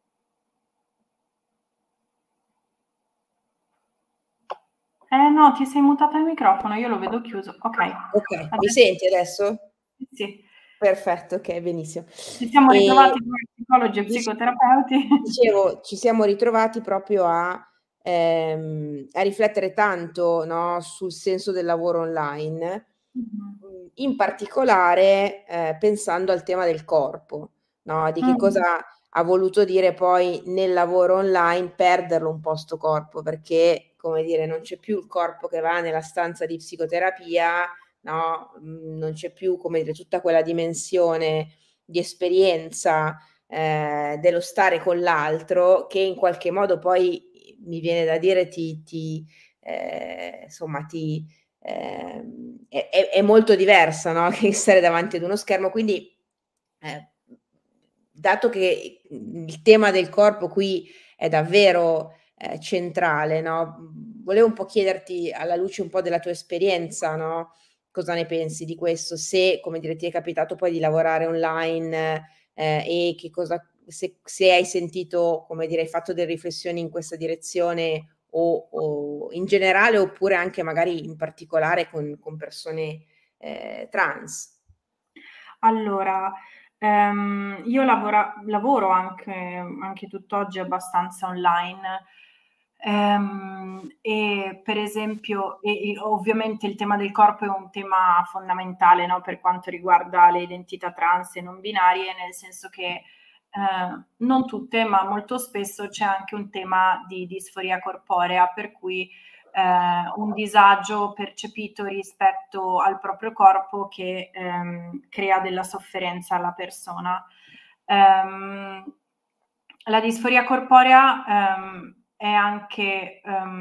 No, ti sei mutata il microfono, io lo vedo chiuso. Ok, mi senti adesso? Sì. Perfetto, ok, benissimo. Ci siamo ritrovati come psicologi e psicoterapeuti. Dicevo, ci siamo ritrovati proprio a riflettere tanto, no, sul senso del lavoro online, in particolare pensando al tema del corpo, no, di che cosa ha voluto dire poi nel lavoro online perderlo un po' sto corpo, perché, come dire, non c'è più il corpo che va nella stanza di psicoterapia, no, non c'è più, come dire, tutta quella dimensione di esperienza dello stare con l'altro, che in qualche modo poi mi viene da dire insomma è molto diversa, no? Che stare davanti ad uno schermo, quindi dato che il tema del corpo qui è davvero centrale, no? Volevo un po' chiederti, alla luce un po' della tua esperienza, no? Cosa ne pensi di questo? Se, come dire, ti è capitato poi di lavorare online e che cosa, se hai sentito, come dire, hai fatto delle riflessioni in questa direzione o in generale, oppure anche magari in particolare con persone trans. Allora, io lavoro anche tutt'oggi abbastanza online. E per esempio, ovviamente il tema del corpo è un tema fondamentale, no, per quanto riguarda le identità trans e non binarie, nel senso che non tutte, ma molto spesso c'è anche un tema di disforia corporea, per cui un disagio percepito rispetto al proprio corpo che crea della sofferenza alla persona. La disforia corporea è anche...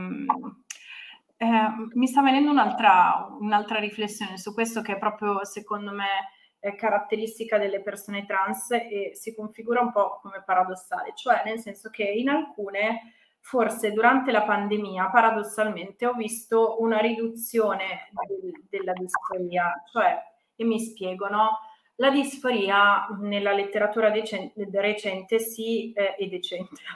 mi sta venendo un'altra riflessione su questo, che è proprio, secondo me, è caratteristica delle persone trans e si configura un po' come paradossale, cioè nel senso che in alcune, forse durante la pandemia, paradossalmente ho visto una riduzione della disforia, cioè, e mi spiego, no? La disforia nella letteratura recente si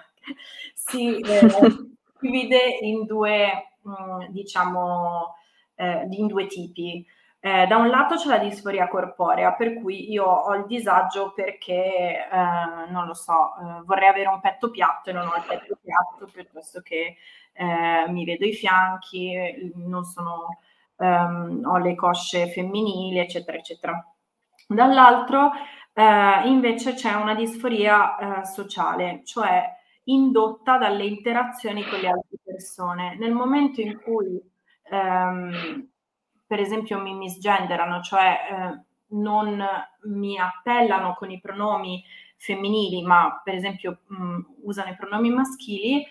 divide in due, diciamo, in due tipi. Da un lato c'è la disforia corporea, per cui io ho il disagio perché, non lo so, vorrei avere un petto piatto e non ho il petto piatto, piuttosto che mi vedo i fianchi, non sono, ho le cosce femminili, eccetera, eccetera. Dall'altro, invece c'è una disforia sociale, cioè indotta dalle interazioni con le altre persone. Nel momento in cui per esempio mi misgenderano, cioè non mi appellano con i pronomi femminili, ma per esempio usano i pronomi maschili,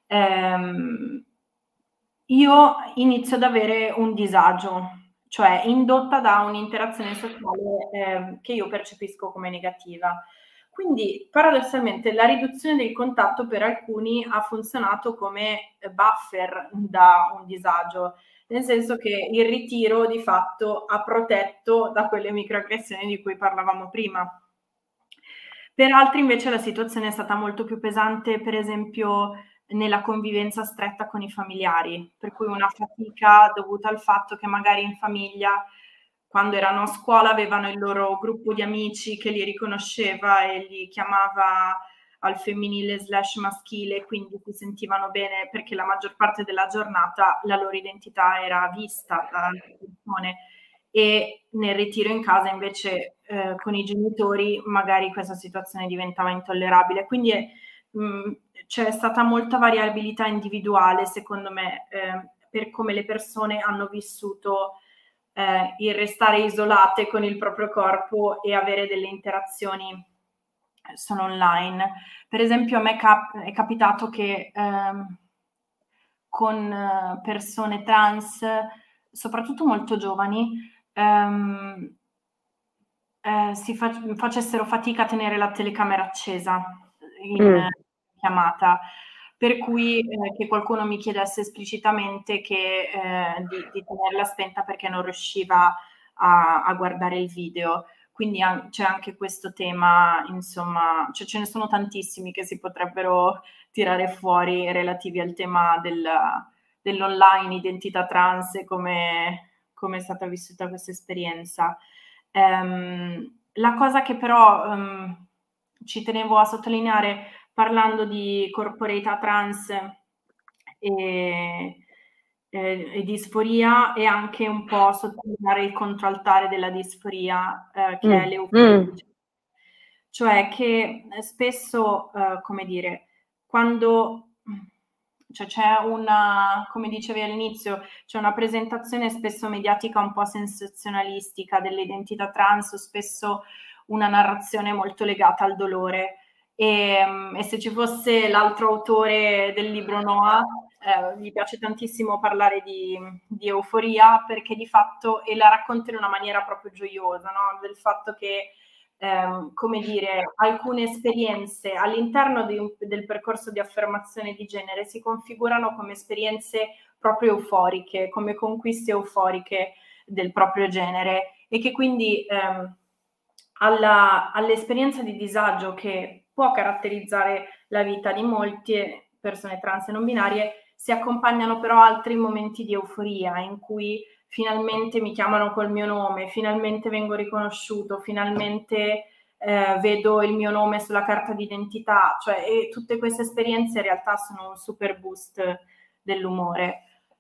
io inizio ad avere un disagio, cioè indotta da un'interazione sociale che io percepisco come negativa. Quindi paradossalmente la riduzione del contatto per alcuni ha funzionato come buffer da un disagio, nel senso che il ritiro di fatto ha protetto da quelle microaggressioni di cui parlavamo prima. Per altri invece la situazione è stata molto più pesante, per esempio nella convivenza stretta con i familiari, per cui una fatica dovuta al fatto che magari in famiglia, quando erano a scuola, avevano il loro gruppo di amici che li riconosceva e li chiamava al femminile / maschile, quindi si sentivano bene perché la maggior parte della giornata la loro identità era vista da altre persone, e nel ritiro in casa invece con i genitori magari questa situazione diventava intollerabile. Quindi c'è stata molta variabilità individuale, secondo me, per come le persone hanno vissuto il restare isolate con il proprio corpo e avere delle interazioni solo online. Per esempio a me è capitato che con persone trans, soprattutto molto giovani, facessero fatica a tenere la telecamera accesa in chiamata, per cui che qualcuno mi chiedesse esplicitamente che di tenerla spenta perché non riusciva a guardare il video. Quindi c'è anche questo tema, insomma, cioè ce ne sono tantissimi che si potrebbero tirare fuori relativi al tema dell'online, identità trans e come è stata vissuta questa esperienza. La cosa che però ci tenevo a sottolineare parlando di corporeità trans e disforia è anche un po' sottolineare il contraltare della disforia che è l'euforia. Cioè che spesso, come dire, quando cioè c'è una, come dicevi all'inizio, c'è una presentazione spesso mediatica un po' sensazionalistica delle identità trans, o spesso una narrazione molto legata al dolore. E se ci fosse l'altro autore del libro Noah, gli piace tantissimo parlare di euforia, perché di fatto, e la racconta in una maniera proprio gioiosa, no? Del fatto che come dire, alcune esperienze all'interno del percorso di affermazione di genere si configurano come esperienze proprio euforiche, come conquiste euforiche del proprio genere, e che quindi all'esperienza di disagio che può caratterizzare la vita di molte persone trans e non binarie si accompagnano però altri momenti di euforia in cui finalmente mi chiamano col mio nome, finalmente vengo riconosciuto, finalmente vedo il mio nome sulla carta d'identità, cioè, e tutte queste esperienze in realtà sono un super boost dell'umore.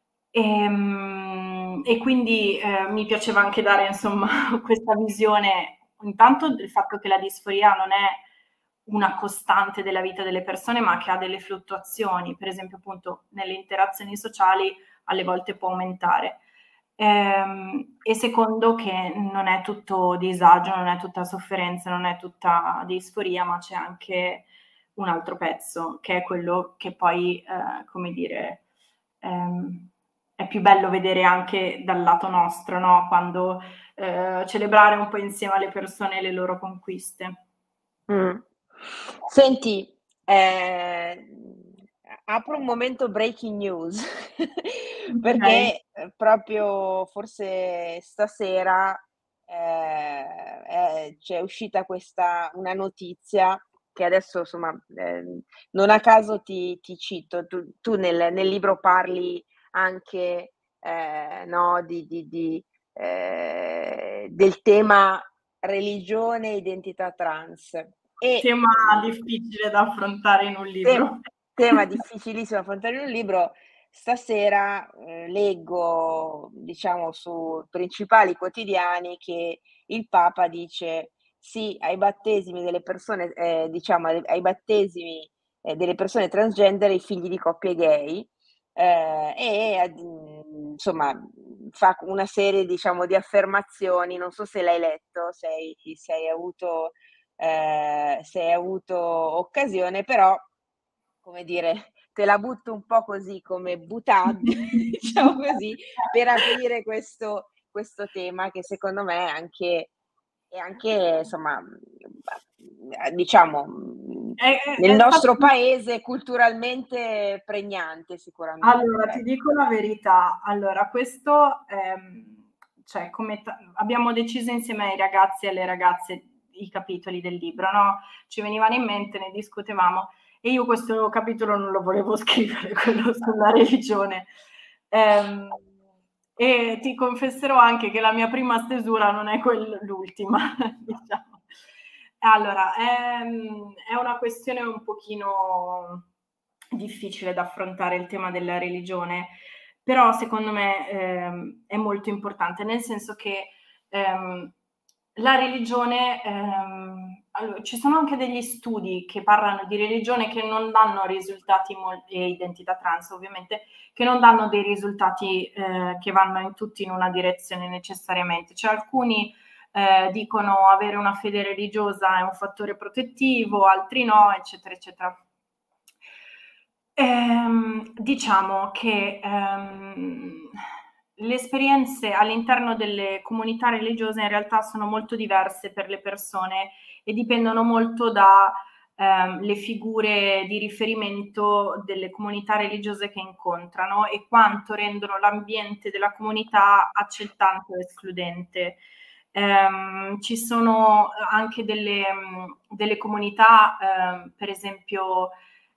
E quindi mi piaceva anche dare, insomma, questa visione, intanto del fatto che la disforia non è una costante della vita delle persone, ma che ha delle fluttuazioni, per esempio appunto nelle interazioni sociali alle volte può aumentare. E secondo che non è tutto disagio, non è tutta sofferenza, non è tutta disforia, ma c'è anche un altro pezzo che è quello che poi, come dire, è più bello vedere anche dal lato nostro, no? Quando celebrare un po' insieme alle persone le loro conquiste. Senti, apro un momento breaking news perché proprio forse stasera c'è uscita una notizia che adesso insomma non a caso ti cito. Tu nel libro parli anche no, del tema religione e identità trans. Tema difficile da affrontare in un libro. Tema difficilissimo da affrontare in un libro. Stasera leggo, diciamo, su principali quotidiani che il Papa dice sì ai battesimi delle persone, diciamo, ai battesimi delle persone transgender e i figli di coppie gay, insomma fa una serie, diciamo, di affermazioni. Non so se l'hai letto, se hai avuto occasione, però, come dire, te la butto un po' così come butad, diciamo così, per aprire questo tema che secondo me è anche insomma, diciamo, nel nostro paese culturalmente pregnante sicuramente. Allora, ti dico la verità. Allora, questo, cioè, abbiamo deciso insieme ai ragazzi e alle ragazze i capitoli del libro, no? Ci venivano in mente, ne discutevamo, e io questo capitolo non lo volevo scrivere, quello sulla religione. E ti confesserò anche che la mia prima stesura non è l'ultima, diciamo. Allora, è una questione un pochino difficile da affrontare il tema della religione, però secondo me è molto importante, nel senso che la religione, allora, ci sono anche degli studi che parlano di religione che non danno risultati, e identità trans ovviamente, che non danno dei risultati che vanno tutti in una direzione necessariamente. Cioè alcuni dicono avere una fede religiosa è un fattore protettivo, altri no, eccetera, eccetera. Diciamo che le esperienze all'interno delle comunità religiose in realtà sono molto diverse per le persone e dipendono molto da le figure di riferimento delle comunità religiose che incontrano e quanto rendono l'ambiente della comunità accettante o escludente. Ci sono anche delle comunità, per esempio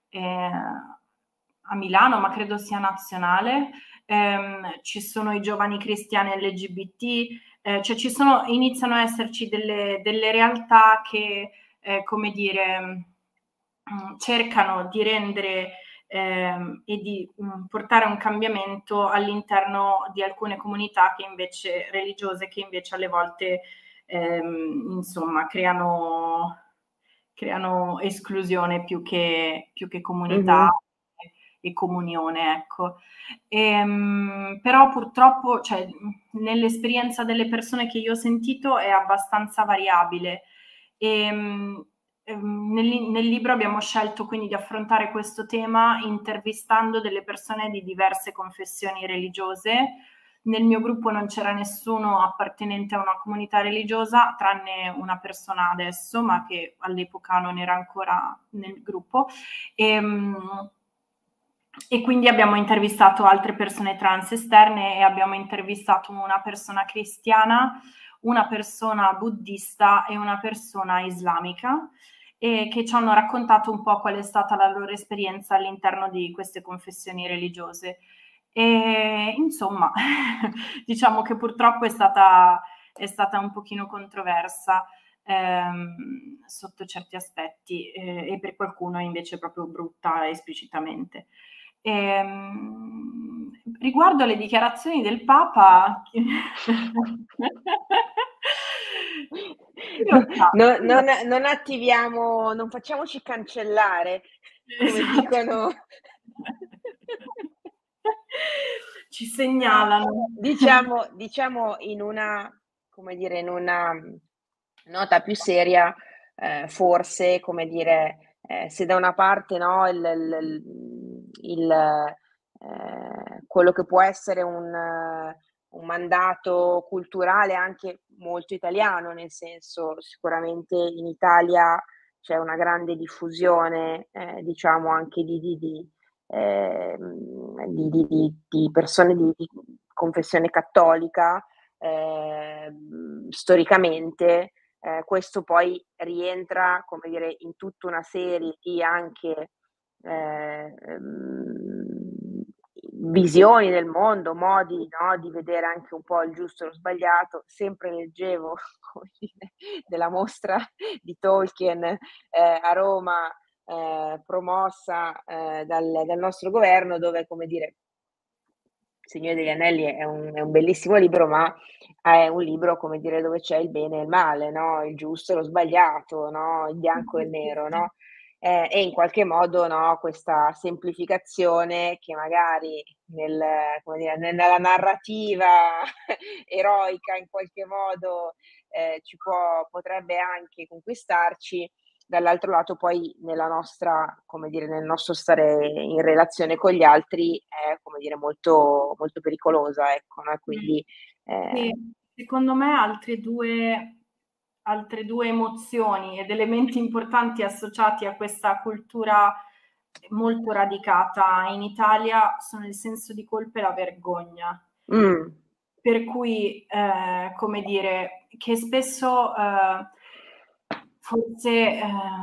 a Milano, ma credo sia nazionale, ci sono i giovani cristiani LGBT, cioè iniziano a esserci delle realtà che, come dire, cercano di rendere e di portare un cambiamento all'interno di alcune comunità che invece religiose, che invece alle volte insomma creano esclusione più che comunità e comunione, ecco. Però purtroppo, cioè, nell'esperienza delle persone che io ho sentito è abbastanza variabile. Nel libro abbiamo scelto quindi di affrontare questo tema intervistando delle persone di diverse confessioni religiose. Nel mio gruppo non c'era nessuno appartenente a una comunità religiosa, tranne una persona adesso, ma che all'epoca non era ancora nel gruppo. E quindi abbiamo intervistato altre persone trans esterne e abbiamo intervistato una persona cristiana, una persona buddista e una persona islamica, e che ci hanno raccontato un po' qual è stata la loro esperienza all'interno di queste confessioni religiose. E insomma, diciamo che purtroppo è stata un pochino controversa sotto certi aspetti e per qualcuno invece proprio brutta esplicitamente. Riguardo alle dichiarazioni del Papa, non attiviamo, non facciamoci cancellare, come dicono. Ci segnalano. Diciamo in una, come dire, in una nota più seria, forse, come dire, se da una parte, no, quello che può essere un mandato culturale anche molto italiano, nel senso, sicuramente in Italia c'è una grande diffusione, diciamo anche di persone di confessione cattolica, storicamente. Questo poi rientra, come dire, in tutta una serie di anche visioni del mondo, modi, no, di vedere anche un po' il giusto e lo sbagliato. Sempre leggevo, come dire, della mostra di Tolkien a Roma, promossa dal nostro governo, dove, come dire, Signore degli Anelli è un bellissimo libro, ma è un libro, come dire, dove c'è il bene e il male, no, il giusto e lo sbagliato, no, il bianco e il nero, no, e in qualche modo, no, questa semplificazione che magari come dire, nella narrativa eroica in qualche modo, potrebbe anche conquistarci. Dall'altro lato poi nella nostra, come dire, nel nostro stare in relazione con gli altri è, come dire, molto, molto pericolosa, ecco, no? Quindi Sì, secondo me altre due emozioni ed elementi importanti associati a questa cultura molto radicata in Italia sono il senso di colpa e la vergogna. Per cui, come dire, che spesso forse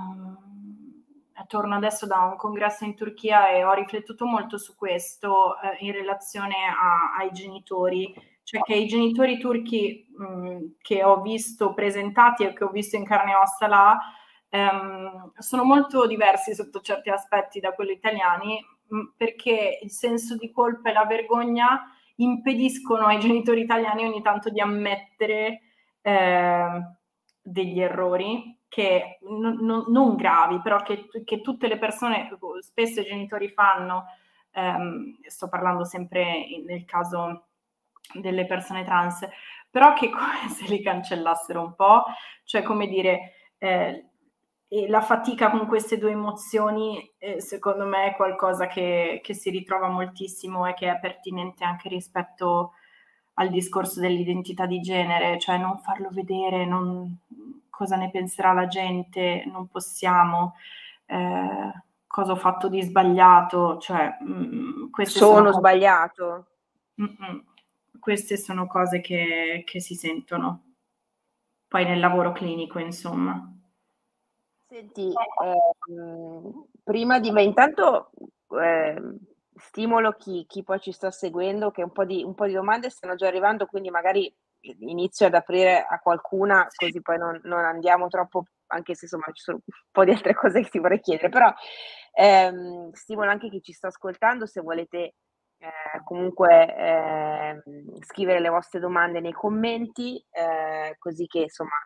torno adesso da un congresso in Turchia e ho riflettuto molto su questo in relazione ai genitori, cioè che i genitori turchi che ho visto presentati e che ho visto in carne e ossa là sono molto diversi sotto certi aspetti da quelli italiani, perché il senso di colpa e la vergogna impediscono ai genitori italiani ogni tanto di ammettere degli errori che non gravi, però che tutte le persone, spesso i genitori fanno, sto parlando sempre nel caso delle persone trans, però che come se li cancellassero un po', cioè come dire, e la fatica con queste due emozioni secondo me è qualcosa che si ritrova moltissimo e che è pertinente anche rispetto al discorso dell'identità di genere, cioè non farlo vedere, cosa ne penserà la gente, non possiamo, cosa ho fatto di sbagliato, cioè queste sono sbagliato. Queste sono cose che si sentono poi nel lavoro clinico, insomma. Senti, prima di me, intanto stimolo chi poi ci sta seguendo, che un po' di domande stanno già arrivando, quindi magari inizio ad aprire a qualcuna, così poi non andiamo troppo, anche se insomma ci sono un po' di altre cose che ti vorrei chiedere, però stimolo anche chi ci sta ascoltando, se volete comunque scrivere le vostre domande nei commenti, così che insomma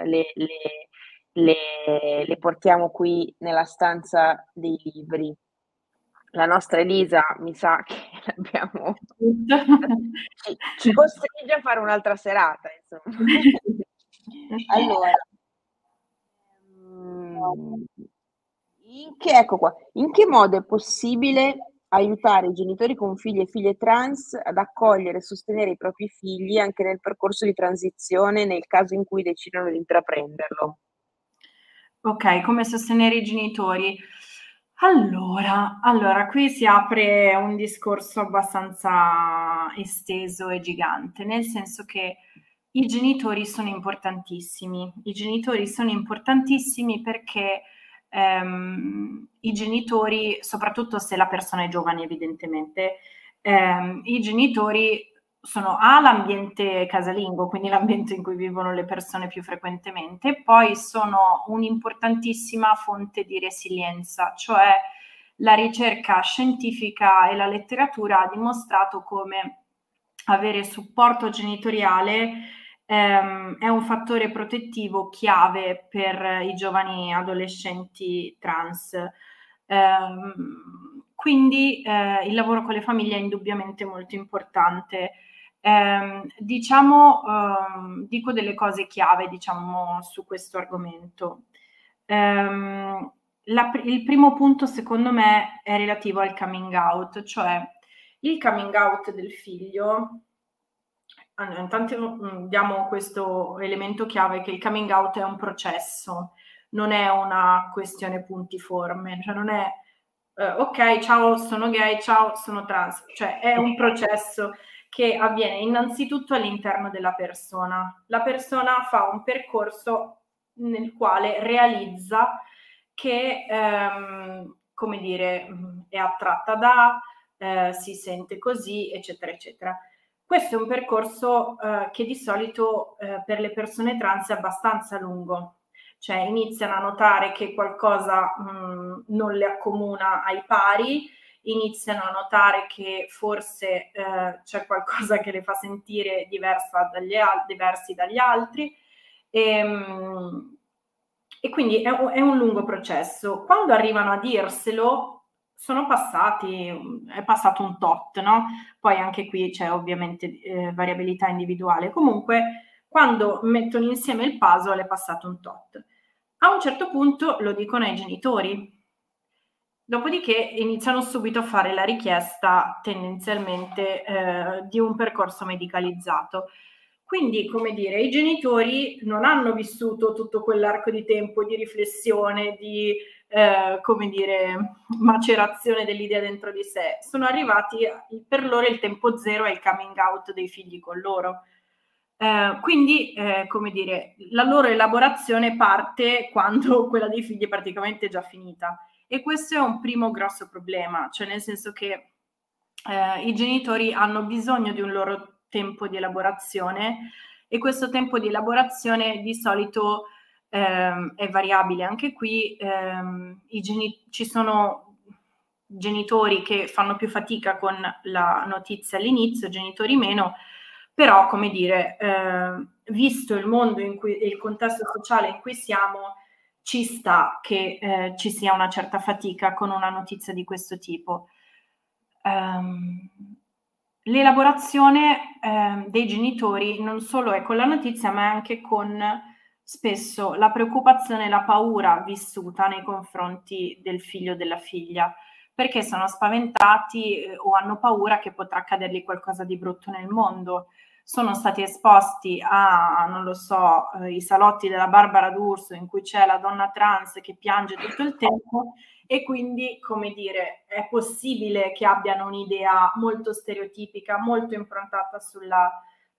le portiamo qui nella stanza dei libri. La nostra Elisa mi sa che l'abbiamo ci costringe a fare un'altra serata, insomma. Allora, ecco qua, in che modo è possibile aiutare i genitori con figli e figlie trans ad accogliere e sostenere i propri figli anche nel percorso di transizione, nel caso in cui decidano di intraprenderlo? Ok, come sostenere i genitori? Allora, qui si apre un discorso abbastanza esteso e gigante, nel senso che i genitori sono importantissimi. I genitori sono importantissimi perché i genitori, soprattutto se la persona è giovane evidentemente, i genitori sono l'ambiente casalingo, quindi l'ambiente in cui vivono le persone più frequentemente, poi sono un'importantissima fonte di resilienza, cioè la ricerca scientifica e la letteratura ha dimostrato come avere supporto genitoriale è un fattore protettivo chiave per i giovani adolescenti trans. Quindi il lavoro con le famiglie è indubbiamente molto importante. Dico delle cose chiave, diciamo, su questo argomento. Il primo punto, secondo me, è relativo al coming out, cioè il coming out del figlio. Intanto diamo questo elemento chiave che il coming out è un processo, non è una questione puntiforme, cioè non è ok, ciao, sono gay, ciao, sono trans, cioè è un processo che avviene innanzitutto all'interno della persona. La persona fa un percorso nel quale realizza che, come dire, è attratta da, si sente così, eccetera, eccetera. Questo è un percorso che di solito per le persone trans è abbastanza lungo, cioè iniziano a notare che qualcosa non le accomuna ai pari, iniziano a notare che forse c'è qualcosa che le fa sentire diversi dagli altri, e quindi è un lungo processo. Quando arrivano a dirselo, è passato un tot, no? Poi anche qui c'è ovviamente variabilità individuale. Comunque, quando mettono insieme il puzzle è passato un tot. A un certo punto lo dicono ai genitori. Dopodiché iniziano subito a fare la richiesta tendenzialmente di un percorso medicalizzato. Quindi, come dire, i genitori non hanno vissuto tutto quell'arco di tempo di riflessione, di come dire, macerazione dell'idea dentro di sé. Sono arrivati, per loro il tempo zero è il coming out dei figli con loro. Quindi, come dire, la loro elaborazione parte quando quella dei figli è praticamente già finita. E questo è un primo grosso problema, cioè nel senso che i genitori hanno bisogno di un loro tempo di elaborazione, e questo tempo di elaborazione di solito è variabile. Anche qui ci sono genitori che fanno più fatica con la notizia all'inizio, genitori meno, però, come dire, visto il mondo in cui, il contesto sociale in cui siamo, ci sta che ci sia una certa fatica con una notizia di questo tipo. L'elaborazione dei genitori non solo è con la notizia, ma anche con spesso la preoccupazione e la paura vissuta nei confronti del figlio o della figlia, perché sono spaventati o hanno paura che potrà accadergli qualcosa di brutto nel mondo. Sono stati esposti a, non lo so, i salotti della Barbara D'Urso in cui c'è la donna trans che piange tutto il tempo, e quindi, come dire, è possibile che abbiano un'idea molto stereotipica, molto improntata sulla,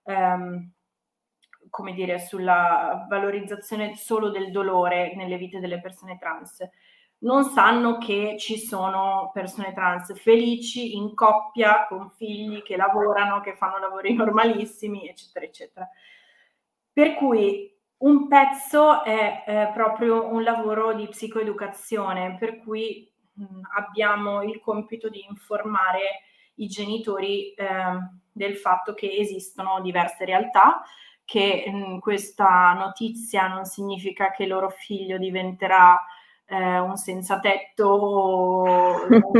come dire, sulla valorizzazione solo del dolore nelle vite delle persone trans. Non sanno che ci sono persone trans felici, in coppia, con figli, che lavorano, che fanno lavori normalissimi, eccetera, eccetera. Per cui un pezzo è proprio un lavoro di psicoeducazione, per cui abbiamo il compito di informare i genitori del fatto che esistono diverse realtà, che questa notizia non significa che loro figlio diventerà un senza tetto o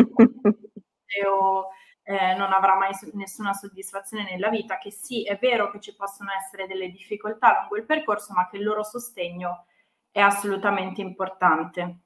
non avrà mai nessuna soddisfazione nella vita, che sì, è vero che ci possono essere delle difficoltà lungo il percorso, ma che il loro sostegno è assolutamente importante.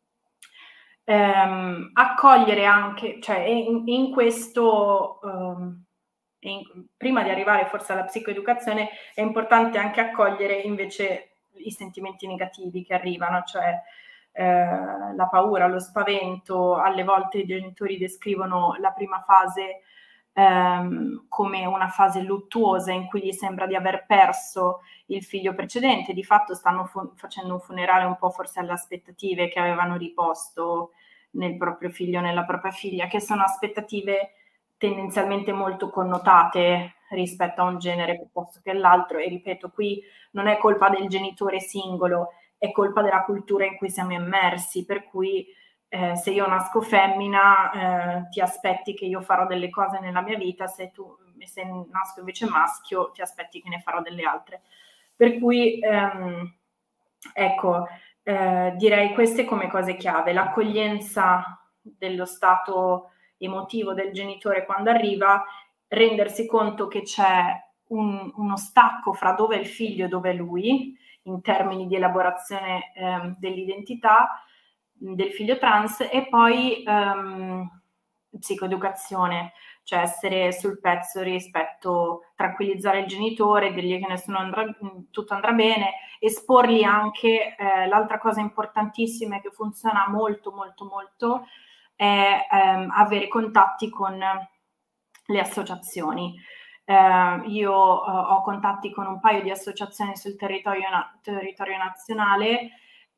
Accogliere anche, cioè in questo, prima di arrivare forse alla psicoeducazione, è importante anche accogliere invece i sentimenti negativi che arrivano, cioè la paura, lo spavento. Alle volte i genitori descrivono la prima fase come una fase luttuosa in cui gli sembra di aver perso il figlio precedente. Di fatto stanno facendo un funerale un po' forse alle aspettative che avevano riposto nel proprio figlio, nella propria figlia, che sono aspettative tendenzialmente molto connotate rispetto a un genere piuttosto che all'altro. E ripeto, qui non è colpa del genitore singolo, è colpa della cultura in cui siamo immersi, per cui se io nasco femmina ti aspetti che io farò delle cose nella mia vita, se nasco invece maschio ti aspetti che ne farò delle altre. Per cui ecco, direi queste come cose chiave: l'accoglienza dello stato emotivo del genitore quando arriva, rendersi conto che c'è uno stacco fra dove è il figlio e dove è lui, in termini di elaborazione dell'identità del figlio trans, e poi psicoeducazione, cioè essere sul pezzo rispetto, tranquillizzare il genitore, dirgli che tutto andrà bene, esporgli anche l'altra cosa importantissima e che funziona molto molto molto è avere contatti con le associazioni. Io ho contatti con un paio di associazioni sul territorio nazionale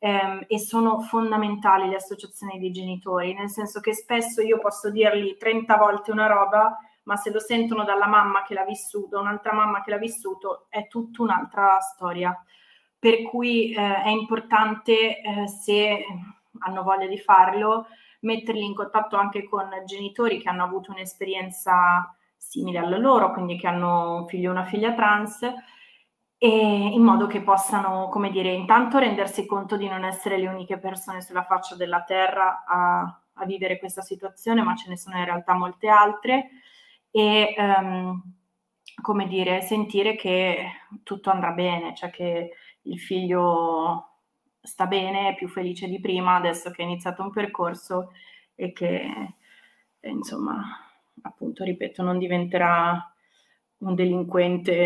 e sono fondamentali le associazioni dei genitori, nel senso che spesso io posso dirgli 30 volte una roba, ma se lo sentono dalla mamma che l'ha vissuto, un'altra mamma che l'ha vissuto, è tutta un'altra storia. Per cui è importante, se hanno voglia di farlo, metterli in contatto anche con genitori che hanno avuto un'esperienza simile alla loro, quindi che hanno un figlio o una figlia trans, e in modo che possano, come dire, intanto rendersi conto di non essere le uniche persone sulla faccia della terra a vivere questa situazione, ma ce ne sono in realtà molte altre, e come dire, sentire che tutto andrà bene, cioè che il figlio sta bene, è più felice di prima adesso che è iniziato un percorso e che, insomma, appunto, ripeto, non diventerà un delinquente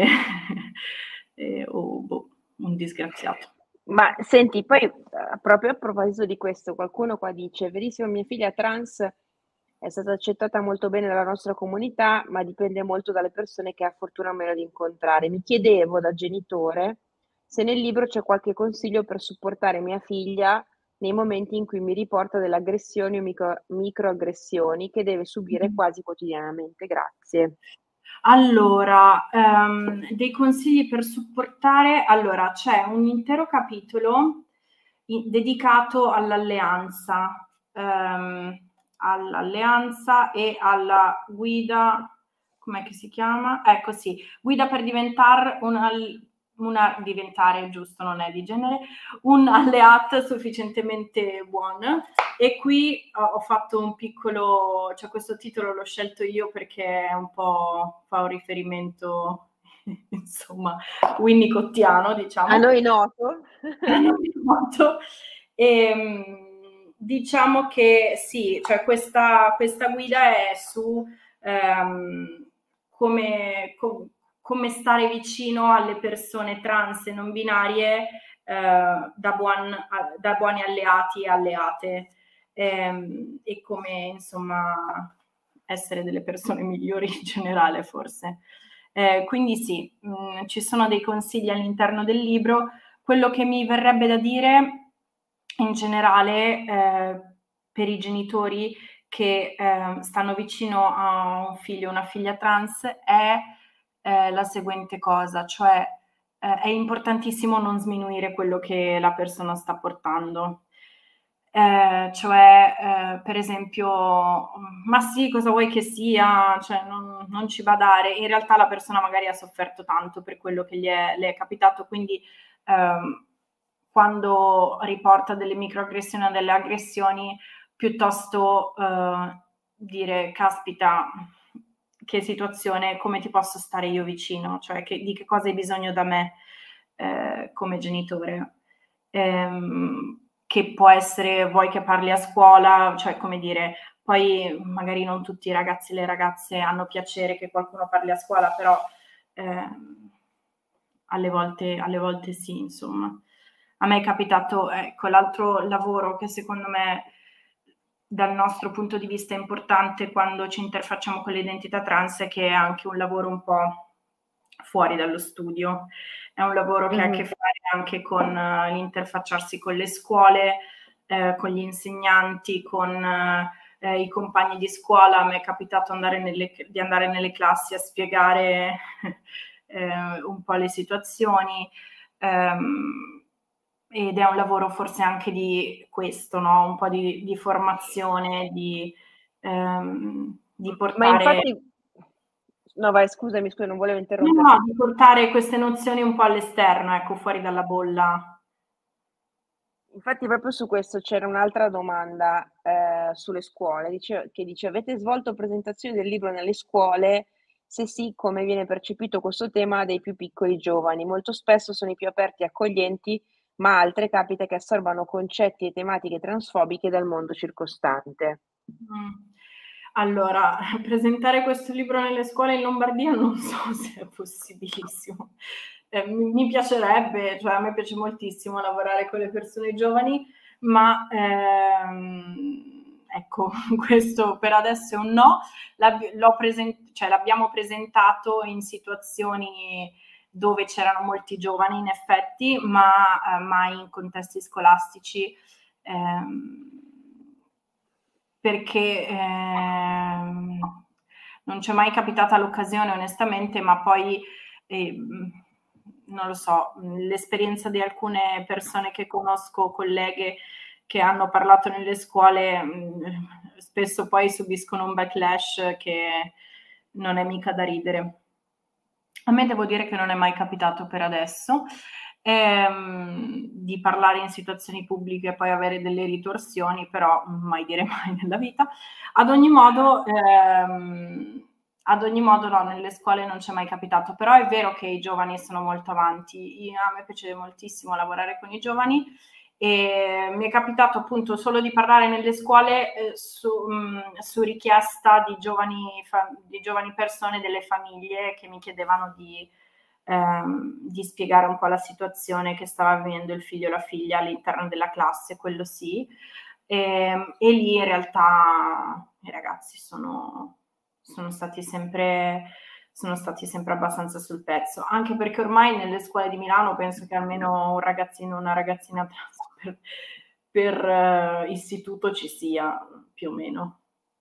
o un disgraziato. Ma senti, poi proprio a proposito di questo, qualcuno qua dice, verissimo, mia figlia trans è stata accettata molto bene dalla nostra comunità, ma dipende molto dalle persone che ha fortuna o meno di incontrare. Mi chiedevo da genitore se nel libro c'è qualche consiglio per supportare mia figlia nei momenti in cui mi riporta delle aggressioni o microaggressioni che deve subire quasi quotidianamente. Grazie. Allora, dei consigli per supportare. Allora, c'è un intero capitolo dedicato all'alleanza, e alla guida, com'è che si chiama? Ecco sì, guida per diventare diventare, giusto, non è di genere, un alleato sufficientemente buono. E qui ho fatto un piccolo, cioè questo titolo l'ho scelto io perché è un po', fa un riferimento, insomma, winnicottiano, diciamo. A noi noto. A noi noto. Diciamo che sì, cioè questa guida è su come stare vicino alle persone trans e non binarie da buoni alleati e alleate, e come, insomma, essere delle persone migliori in generale, forse. Quindi sì, ci sono dei consigli all'interno del libro. Quello che mi verrebbe da dire in generale per i genitori che stanno vicino a un figlio o una figlia trans è la seguente cosa, cioè è importantissimo non sminuire quello che la persona sta portando. Per esempio, ma sì, cosa vuoi che sia? Cioè, non ci badare. In realtà la persona magari ha sofferto tanto per quello che le è capitato, quindi quando riporta delle microaggressioni o delle aggressioni, piuttosto dire, caspita, che situazione, come ti posso stare io vicino? Cioè, di che cosa hai bisogno da me come genitore? Che può essere, vuoi che parli a scuola, cioè, come dire, poi magari non tutti i ragazzi e le ragazze hanno piacere che qualcuno parli a scuola, però alle volte sì, insomma. A me è capitato, ecco, l'altro lavoro che secondo me dal nostro punto di vista è importante quando ci interfacciamo con l'identità trans è che è anche un lavoro un po' fuori dallo studio. È un lavoro che ha a che fare anche con l'interfacciarsi con le scuole, con gli insegnanti, con i compagni di scuola. A me è capitato di andare nelle classi a spiegare un po' le situazioni, ed è un lavoro forse anche di questo, no? Un po' di formazione, di portare... Ma infatti, no vai, scusami, non volevo interrompere. No, di portare queste nozioni un po' all'esterno, ecco, fuori dalla bolla. Infatti proprio su questo c'era un'altra domanda sulle scuole, che dice avete svolto presentazioni del libro nelle scuole? Se sì, come viene percepito questo tema dai più piccoli giovani? Molto spesso sono i più aperti e accoglienti, ma altre capita che assorbano concetti e tematiche transfobiche dal mondo circostante. Allora, presentare questo libro nelle scuole in Lombardia non so se è possibilissimo. Mi piacerebbe, cioè a me piace moltissimo lavorare con le persone giovani, ma ecco, questo per adesso è un no. L'abbiamo presentato in situazioni dove c'erano molti giovani in effetti, ma mai in contesti scolastici, perché non c'è mai capitata l'occasione onestamente, ma poi non lo so, l'esperienza di alcune persone che conosco, colleghe che hanno parlato nelle scuole, spesso poi subiscono un backlash che non è mica da ridere. A me devo dire che non è mai capitato per adesso di parlare in situazioni pubbliche e poi avere delle ritorsioni, però mai dire mai nella vita. Ad ogni modo no, nelle scuole non c'è mai capitato, però è vero che i giovani sono molto avanti. A me piace moltissimo lavorare con i giovani e mi è capitato appunto solo di parlare nelle scuole su richiesta di giovani persone, delle famiglie che mi chiedevano di spiegare un po' la situazione che stava vivendo il figlio o la figlia all'interno della classe, quello sì, e lì in realtà i ragazzi sono stati sempre abbastanza sul pezzo, anche perché ormai nelle scuole di Milano penso che almeno un ragazzino o una ragazzina trans per istituto ci sia, più o meno.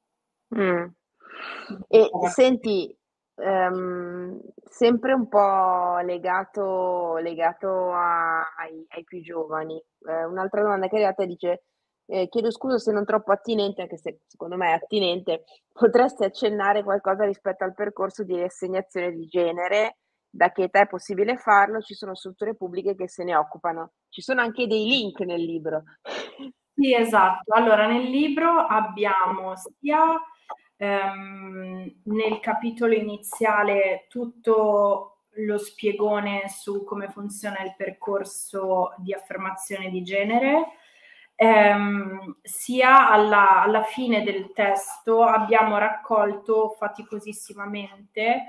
E senti, sempre un po' legato ai più giovani, un'altra domanda che è arrivata dice: chiedo scusa se non troppo attinente, anche se secondo me è attinente, potresti accennare qualcosa rispetto al percorso di riassegnazione di genere? Da che età è possibile farlo? Ci sono strutture pubbliche che se ne occupano. Ci sono anche dei link nel libro. Sì, esatto. Allora, nel libro abbiamo sia nel capitolo iniziale tutto lo spiegone su come funziona il percorso di affermazione di genere, sia alla fine del testo abbiamo raccolto faticosissimamente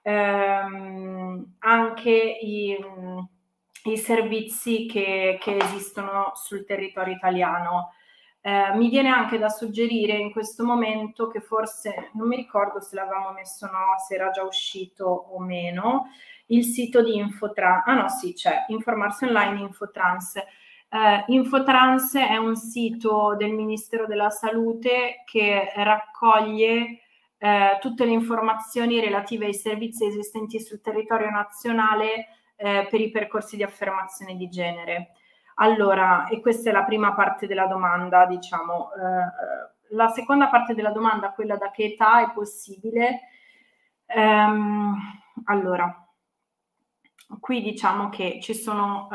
anche i servizi che esistono sul territorio italiano. Mi viene anche da suggerire in questo momento che forse, non mi ricordo se l'avevamo messo o no, se era già uscito o meno, il sito di Infotrans. Ah no, sì, c'è, Informarsi Online Infotrans. Infotrans è un sito del Ministero della Salute che raccoglie tutte le informazioni relative ai servizi esistenti sul territorio nazionale per i percorsi di affermazione di genere. Allora, e questa è la prima parte della domanda, diciamo. La seconda parte della domanda, quella da che età è possibile? Allora, qui diciamo che ci sono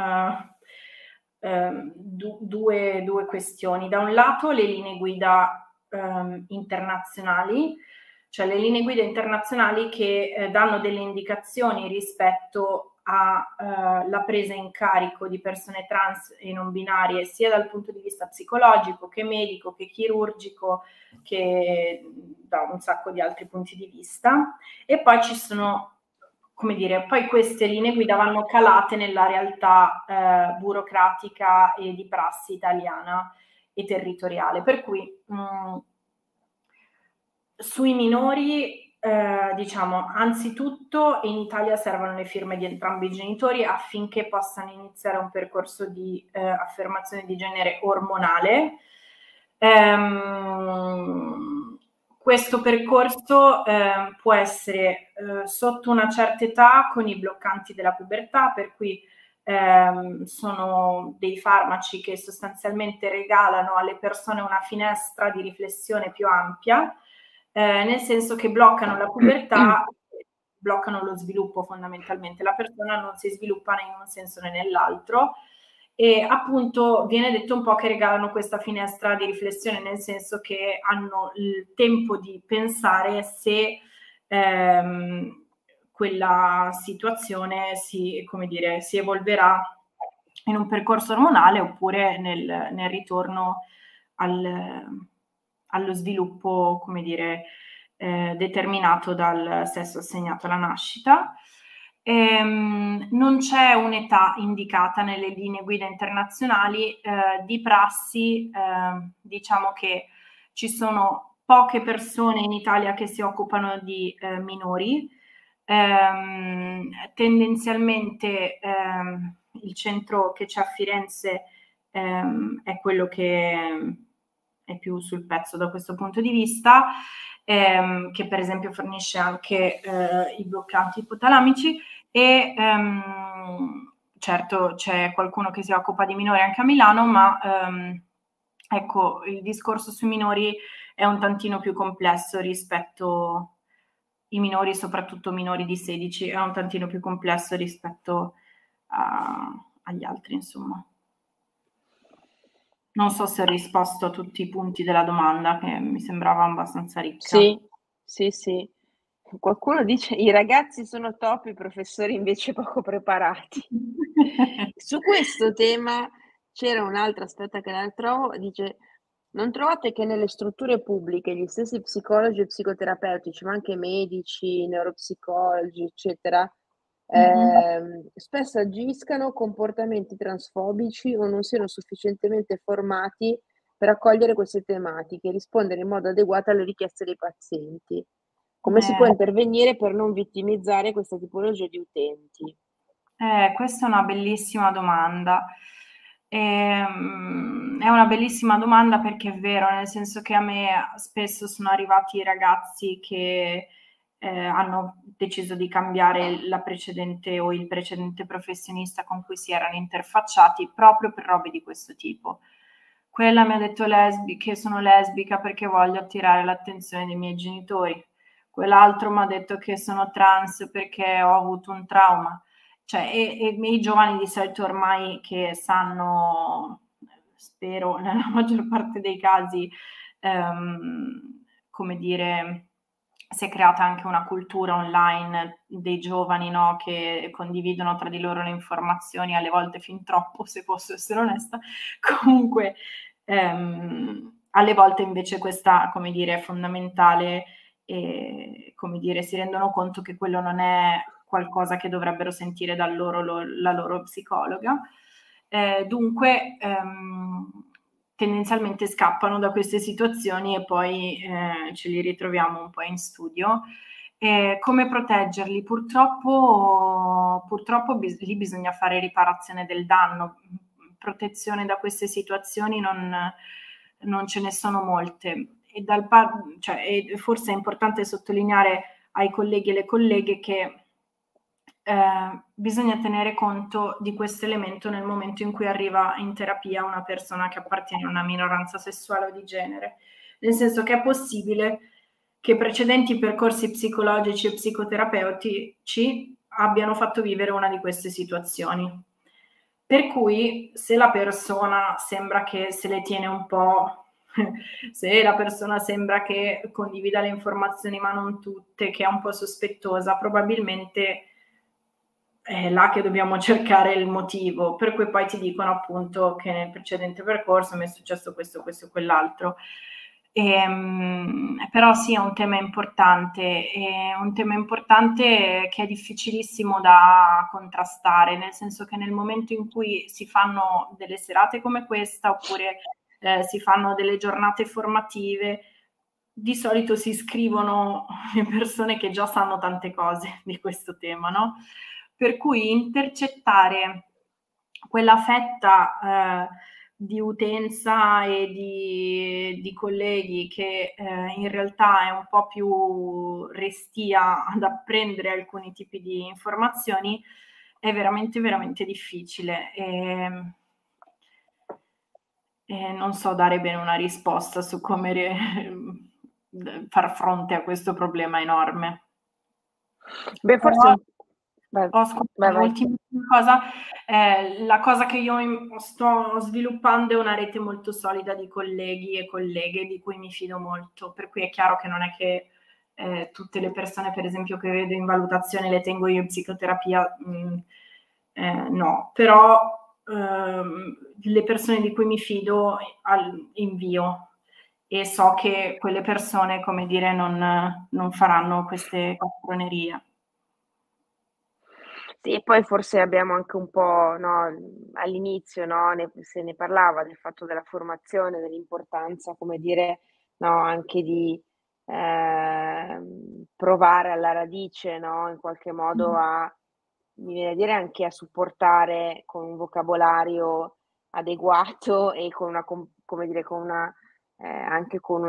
due questioni. Da un lato le linee guida internazionali, cioè le linee guida internazionali che danno delle indicazioni rispetto alla presa in carico di persone trans e non binarie, sia dal punto di vista psicologico che medico che chirurgico che da un sacco di altri punti di vista. E poi ci sono, come dire, poi queste linee guida vanno calate nella realtà burocratica e di prassi italiana e territoriale, per cui sui minori diciamo, anzitutto in Italia servono le firme di entrambi i genitori affinché possano iniziare un percorso di affermazione di genere ormonale. Questo percorso può essere sotto una certa età con i bloccanti della pubertà, per cui sono dei farmaci che sostanzialmente regalano alle persone una finestra di riflessione più ampia, nel senso che bloccano la pubertà, bloccano lo sviluppo fondamentalmente. La persona non si sviluppa né in un senso né nell'altro e appunto viene detto un po' che regalano questa finestra di riflessione, nel senso che hanno il tempo di pensare se quella situazione si evolverà in un percorso ormonale oppure nel ritorno allo sviluppo, come dire, determinato dal sesso assegnato alla nascita. Non c'è un'età indicata nelle linee guida internazionali, di prassi diciamo che ci sono poche persone in Italia che si occupano di minori, tendenzialmente il centro che c'è a Firenze è quello che è più sul pezzo da questo punto di vista, che per esempio fornisce anche i bloccanti ipotalamici e certo c'è qualcuno che si occupa di minori anche a Milano, ma ecco, il discorso sui minori è un tantino più complesso rispetto ai minori, soprattutto minori di 16, è un tantino più complesso rispetto agli altri, insomma. Non so se ho risposto a tutti i punti della domanda, che mi sembrava abbastanza ricca. Sì. Qualcuno dice i ragazzi sono top, i professori invece poco preparati. Su questo tema c'era un'altra, aspetta che la trovo, dice: non trovate che nelle strutture pubbliche gli stessi psicologi e psicoterapeutici, ma anche medici, neuropsicologi, eccetera, spesso agiscano comportamenti transfobici o non siano sufficientemente formati per accogliere queste tematiche e rispondere in modo adeguato alle richieste dei pazienti? Come si può intervenire per non vittimizzare questa tipologia di utenti? Questa è una bellissima domanda. È una bellissima domanda perché è vero, nel senso che a me spesso sono arrivati ragazzi che hanno deciso di cambiare la precedente o il precedente professionista con cui si erano interfacciati proprio per robe di questo tipo. Quella mi ha detto che sono lesbica perché voglio attirare l'attenzione dei miei genitori. Quell'altro mi ha detto che sono trans perché ho avuto un trauma. Cioè, e i giovani di solito ormai che sanno, spero nella maggior parte dei casi, come dire, si è creata anche una cultura online dei giovani, no, che condividono tra di loro le informazioni, alle volte fin troppo, se posso essere onesta. Comunque, alle volte invece questa, come dire, è fondamentale e, come dire, si rendono conto che quello non è qualcosa che dovrebbero sentire la loro psicologa. Dunque, tendenzialmente scappano da queste situazioni e poi ce li ritroviamo un po' in studio. Come proteggerli? Purtroppo lì bisogna fare riparazione del danno. Protezione da queste situazioni non ce ne sono molte. E forse è importante sottolineare ai colleghi e alle colleghe che bisogna tenere conto di questo elemento nel momento in cui arriva in terapia una persona che appartiene a una minoranza sessuale o di genere, nel senso che è possibile che precedenti percorsi psicologici e psicoterapeutici abbiano fatto vivere una di queste situazioni. Per cui se la persona sembra che se le tiene un po', se la persona sembra che condivida le informazioni ma non tutte, che è un po' sospettosa, probabilmente è là che dobbiamo cercare il motivo, per cui poi ti dicono appunto che nel precedente percorso mi è successo questo e quell'altro. Però sì, è un tema importante che è difficilissimo da contrastare, nel senso che nel momento in cui si fanno delle serate come questa oppure si fanno delle giornate formative, di solito si iscrivono le persone che già sanno tante cose di questo tema, no? Per cui intercettare quella fetta di utenza e di colleghi che in realtà è un po' più restia ad apprendere alcuni tipi di informazioni è veramente, veramente difficile. E non so dare bene una risposta su come far fronte a questo problema enorme. Beh, forse un'ultima cosa, la cosa che io sto sviluppando è una rete molto solida di colleghi e colleghe di cui mi fido molto, per cui è chiaro che non è che tutte le persone per esempio che vedo in valutazione le tengo io in psicoterapia, no, però le persone di cui mi fido invio e so che quelle persone, come dire, non faranno queste castronerie. Sì, e poi forse abbiamo anche un po', no, all'inizio, no, se ne parlava del fatto della formazione, dell'importanza, come dire, no, anche di provare alla radice, no, in qualche modo a mi viene a dire anche a supportare con un vocabolario adeguato e con una, come dire, con una, anche con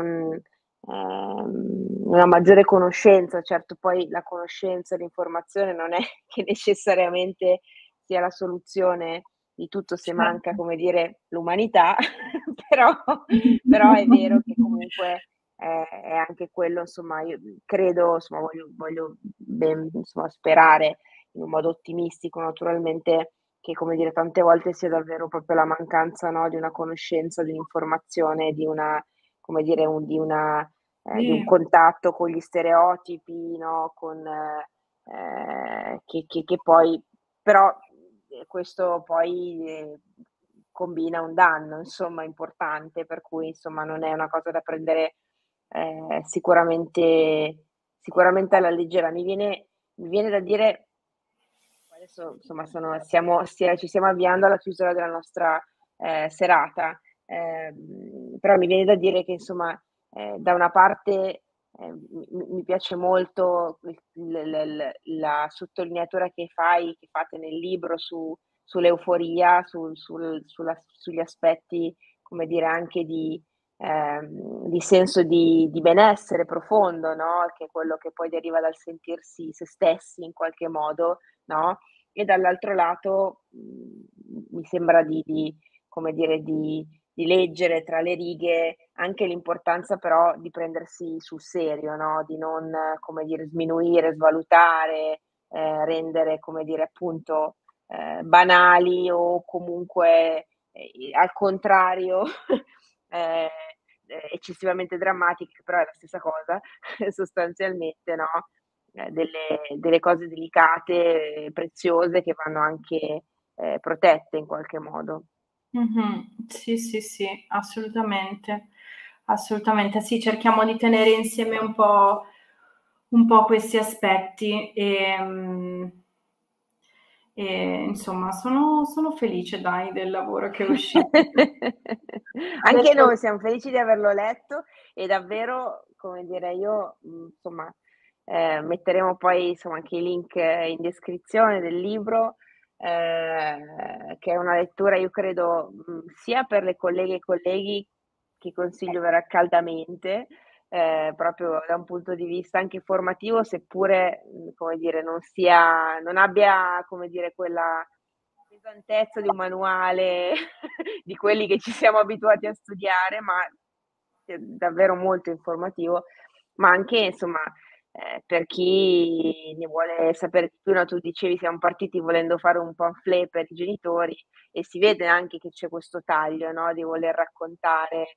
una maggiore conoscenza. Certo, poi la conoscenza e l'informazione non è che necessariamente sia la soluzione di tutto se manca, come dire, l'umanità, però è vero che comunque è anche quello, insomma, io credo, insomma, voglio ben, insomma, sperare in un modo ottimistico naturalmente, che come dire tante volte sia davvero proprio la mancanza, no, di una conoscenza, di un'informazione, di una, come dire, di un contatto con gli stereotipi, no, che poi però questo poi combina un danno, insomma, importante, per cui insomma non è una cosa da prendere sicuramente alla leggera. Mi viene da dire, adesso insomma ci stiamo avviando alla chiusura della nostra serata, però mi viene da dire che insomma da una parte mi piace molto la sottolineatura che fate nel libro sull'euforia, sugli aspetti, come dire, anche di senso di benessere profondo, no? Che è quello che poi deriva dal sentirsi se stessi in qualche modo, no? E dall'altro lato mi sembra come dire, di leggere tra le righe anche l'importanza però di prendersi sul serio, no? Di non, come dire, sminuire, svalutare, rendere, come dire, appunto banali o comunque al contrario eccessivamente drammatiche, però è la stessa cosa sostanzialmente, no? Delle cose delicate, preziose che vanno anche protette in qualche modo. Sì, sì, sì, assolutamente. Assolutamente, sì, cerchiamo di tenere insieme un po' questi aspetti e insomma sono felice dai del lavoro che è uscito. Anche noi siamo felici di averlo letto e davvero, come dire, io insomma metteremo poi insomma anche i link in descrizione del libro, che è una lettura, io credo, sia per le colleghe e colleghi che consiglio vera caldamente, proprio da un punto di vista anche formativo, seppure, come dire, non abbia, come dire, quella pesantezza di un manuale di quelli che ci siamo abituati a studiare, ma è davvero molto informativo, ma anche, insomma, per chi ne vuole sapere di più, no, tu dicevi siamo partiti volendo fare un pamphlet per i genitori e si vede anche che c'è questo taglio, no, di voler raccontare,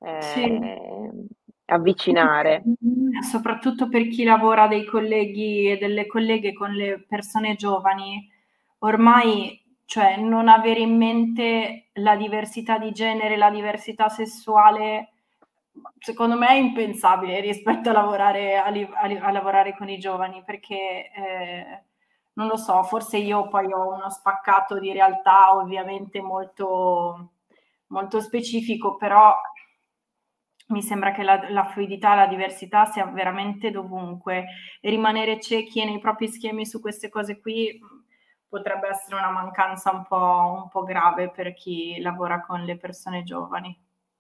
avvicinare. Soprattutto per chi lavora dei colleghi e delle colleghe con le persone giovani, ormai, cioè, non avere in mente la diversità di genere, la diversità sessuale, secondo me è impensabile rispetto a lavorare con i giovani, perché non lo so, forse io poi ho uno spaccato di realtà ovviamente molto, molto specifico, però mi sembra che la fluidità, la diversità sia veramente dovunque e rimanere ciechi nei propri schemi su queste cose qui potrebbe essere una mancanza un po' grave per chi lavora con le persone giovani.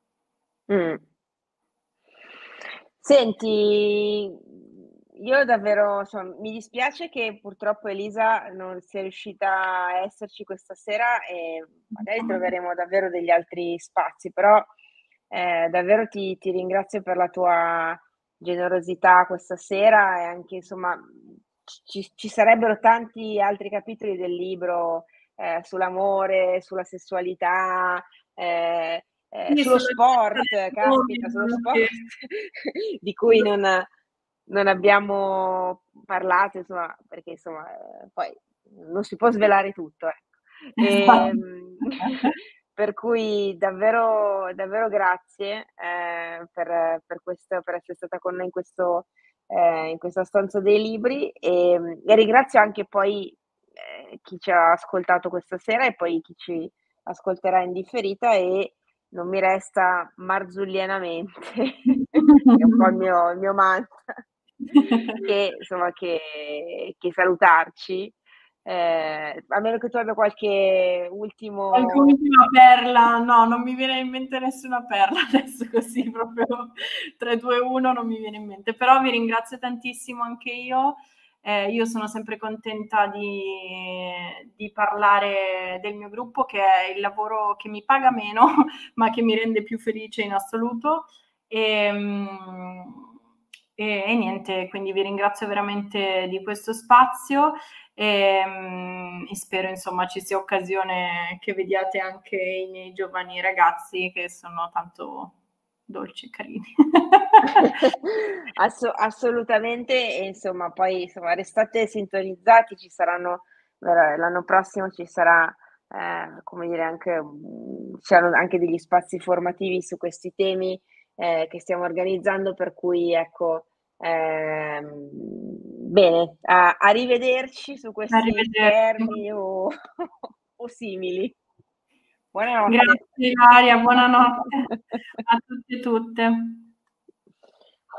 Senti, io davvero, insomma, mi dispiace che purtroppo Elisa non sia riuscita a esserci questa sera e magari troveremo davvero degli altri spazi, però davvero ti ringrazio per la tua generosità questa sera e anche, insomma, ci sarebbero tanti altri capitoli del libro sull'amore, sulla sessualità, sullo sport, caspita, sullo sport di cui non abbiamo parlato, insomma, perché insomma poi non si può svelare tutto, ecco. Per cui davvero, davvero grazie per essere stata con noi in questa stanza dei libri e ringrazio anche poi chi ci ha ascoltato questa sera e poi chi ci ascolterà in differita e non mi resta marzullianamente, che è un po' il mio mantra, che insomma che salutarci A meno che tu abbia qualche ultimo... Qualche ultima perla? No, non mi viene in mente nessuna perla adesso così, proprio 3, 2, 1 non mi viene in mente. Però vi ringrazio tantissimo anche io. Io sono sempre contenta di parlare del mio gruppo, che è il lavoro che mi paga meno, ma che mi rende più felice in assoluto. E niente, quindi vi ringrazio veramente di questo spazio e spero insomma ci sia occasione che vediate anche i miei giovani ragazzi che sono tanto dolci e carini. Assolutamente, e insomma poi insomma restate sintonizzati, ci saranno l'anno prossimo ci sarà come dire anche ci saranno anche degli spazi formativi su questi temi che stiamo organizzando, per cui ecco bene, a rivederci su questi schermi o simili. Buonanotte. Grazie Ilaria, buonanotte a tutti e tutte.